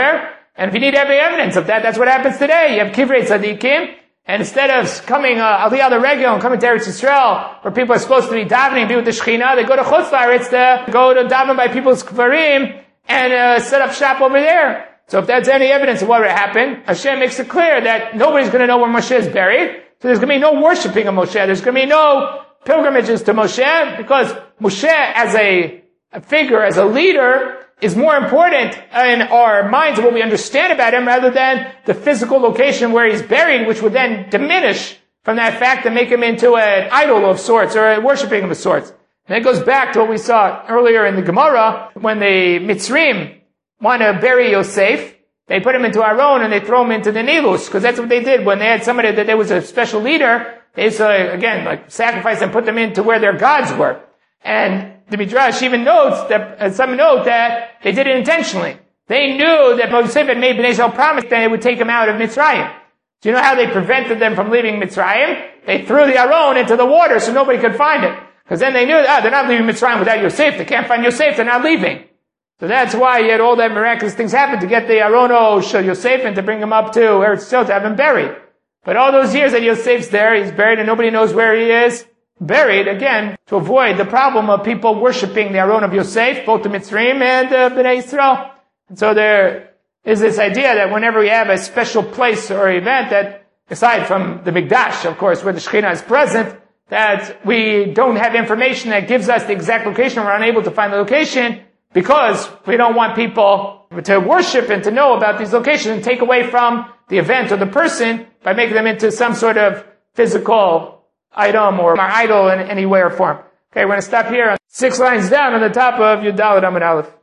And if you need every evidence of that, that's what happens today. You have Kivrei Tzadikim, and instead of coming Aliyah the regular and coming to Eretz Yisrael, where people are supposed to be davening, be with the Shekhinah, they go to Chutz La'aretz to go to daven by people's Kvarim and set up shop over there. So if that's any evidence of what would happen, Hashem makes it clear that nobody's going to know where Moshe is buried. So there's going to be no worshiping of Moshe. There's going to be no pilgrimages to Moshe, because Moshe as a figure, as a leader, is more important in our minds of what we understand about him rather than the physical location where he's buried, which would then diminish from that fact and make him into an idol of sorts or a worshiping of sorts. And it goes back to what we saw earlier in the Gemara when the Mitzrim want to bury Yosef. They put him into Aron and they throw him into the Nilus, because that's what they did when they had somebody that there was a special leader. They used to, again, like sacrifice and put them into where their gods were. And the Midrash even notes that, some note that they did it intentionally. They knew that Yosef had made Bnei Israel promise that it would take him out of Mitzrayim. Do you know how they prevented them from leaving Mitzrayim? They threw the Aron into the water so nobody could find it. Because then they knew, they're not leaving Mitzrayim without Yosef. They can't find Yosef, they're not leaving. So that's why yet all that miraculous things happen to get the Arono Shel Yosef and to bring him up to Eretz Yisrael to have him buried. But all those years that Yosef's there, he's buried and nobody knows where he is, buried, again, to avoid the problem of people worshipping the Aron of Yosef, both the Mitzrayim and Bnei Yisrael. And so there is this idea that whenever we have a special place or event that, aside from the Mikdash, of course, where the Shekhinah is present, that we don't have information that gives us the exact location, we're unable to find the location, because we don't want people to worship and to know about these locations and take away from the event or the person by making them into some sort of physical item or idol in any way or form. Okay, we're going to stop here. 6 lines down on the top of Yud Daled Amud Aleph.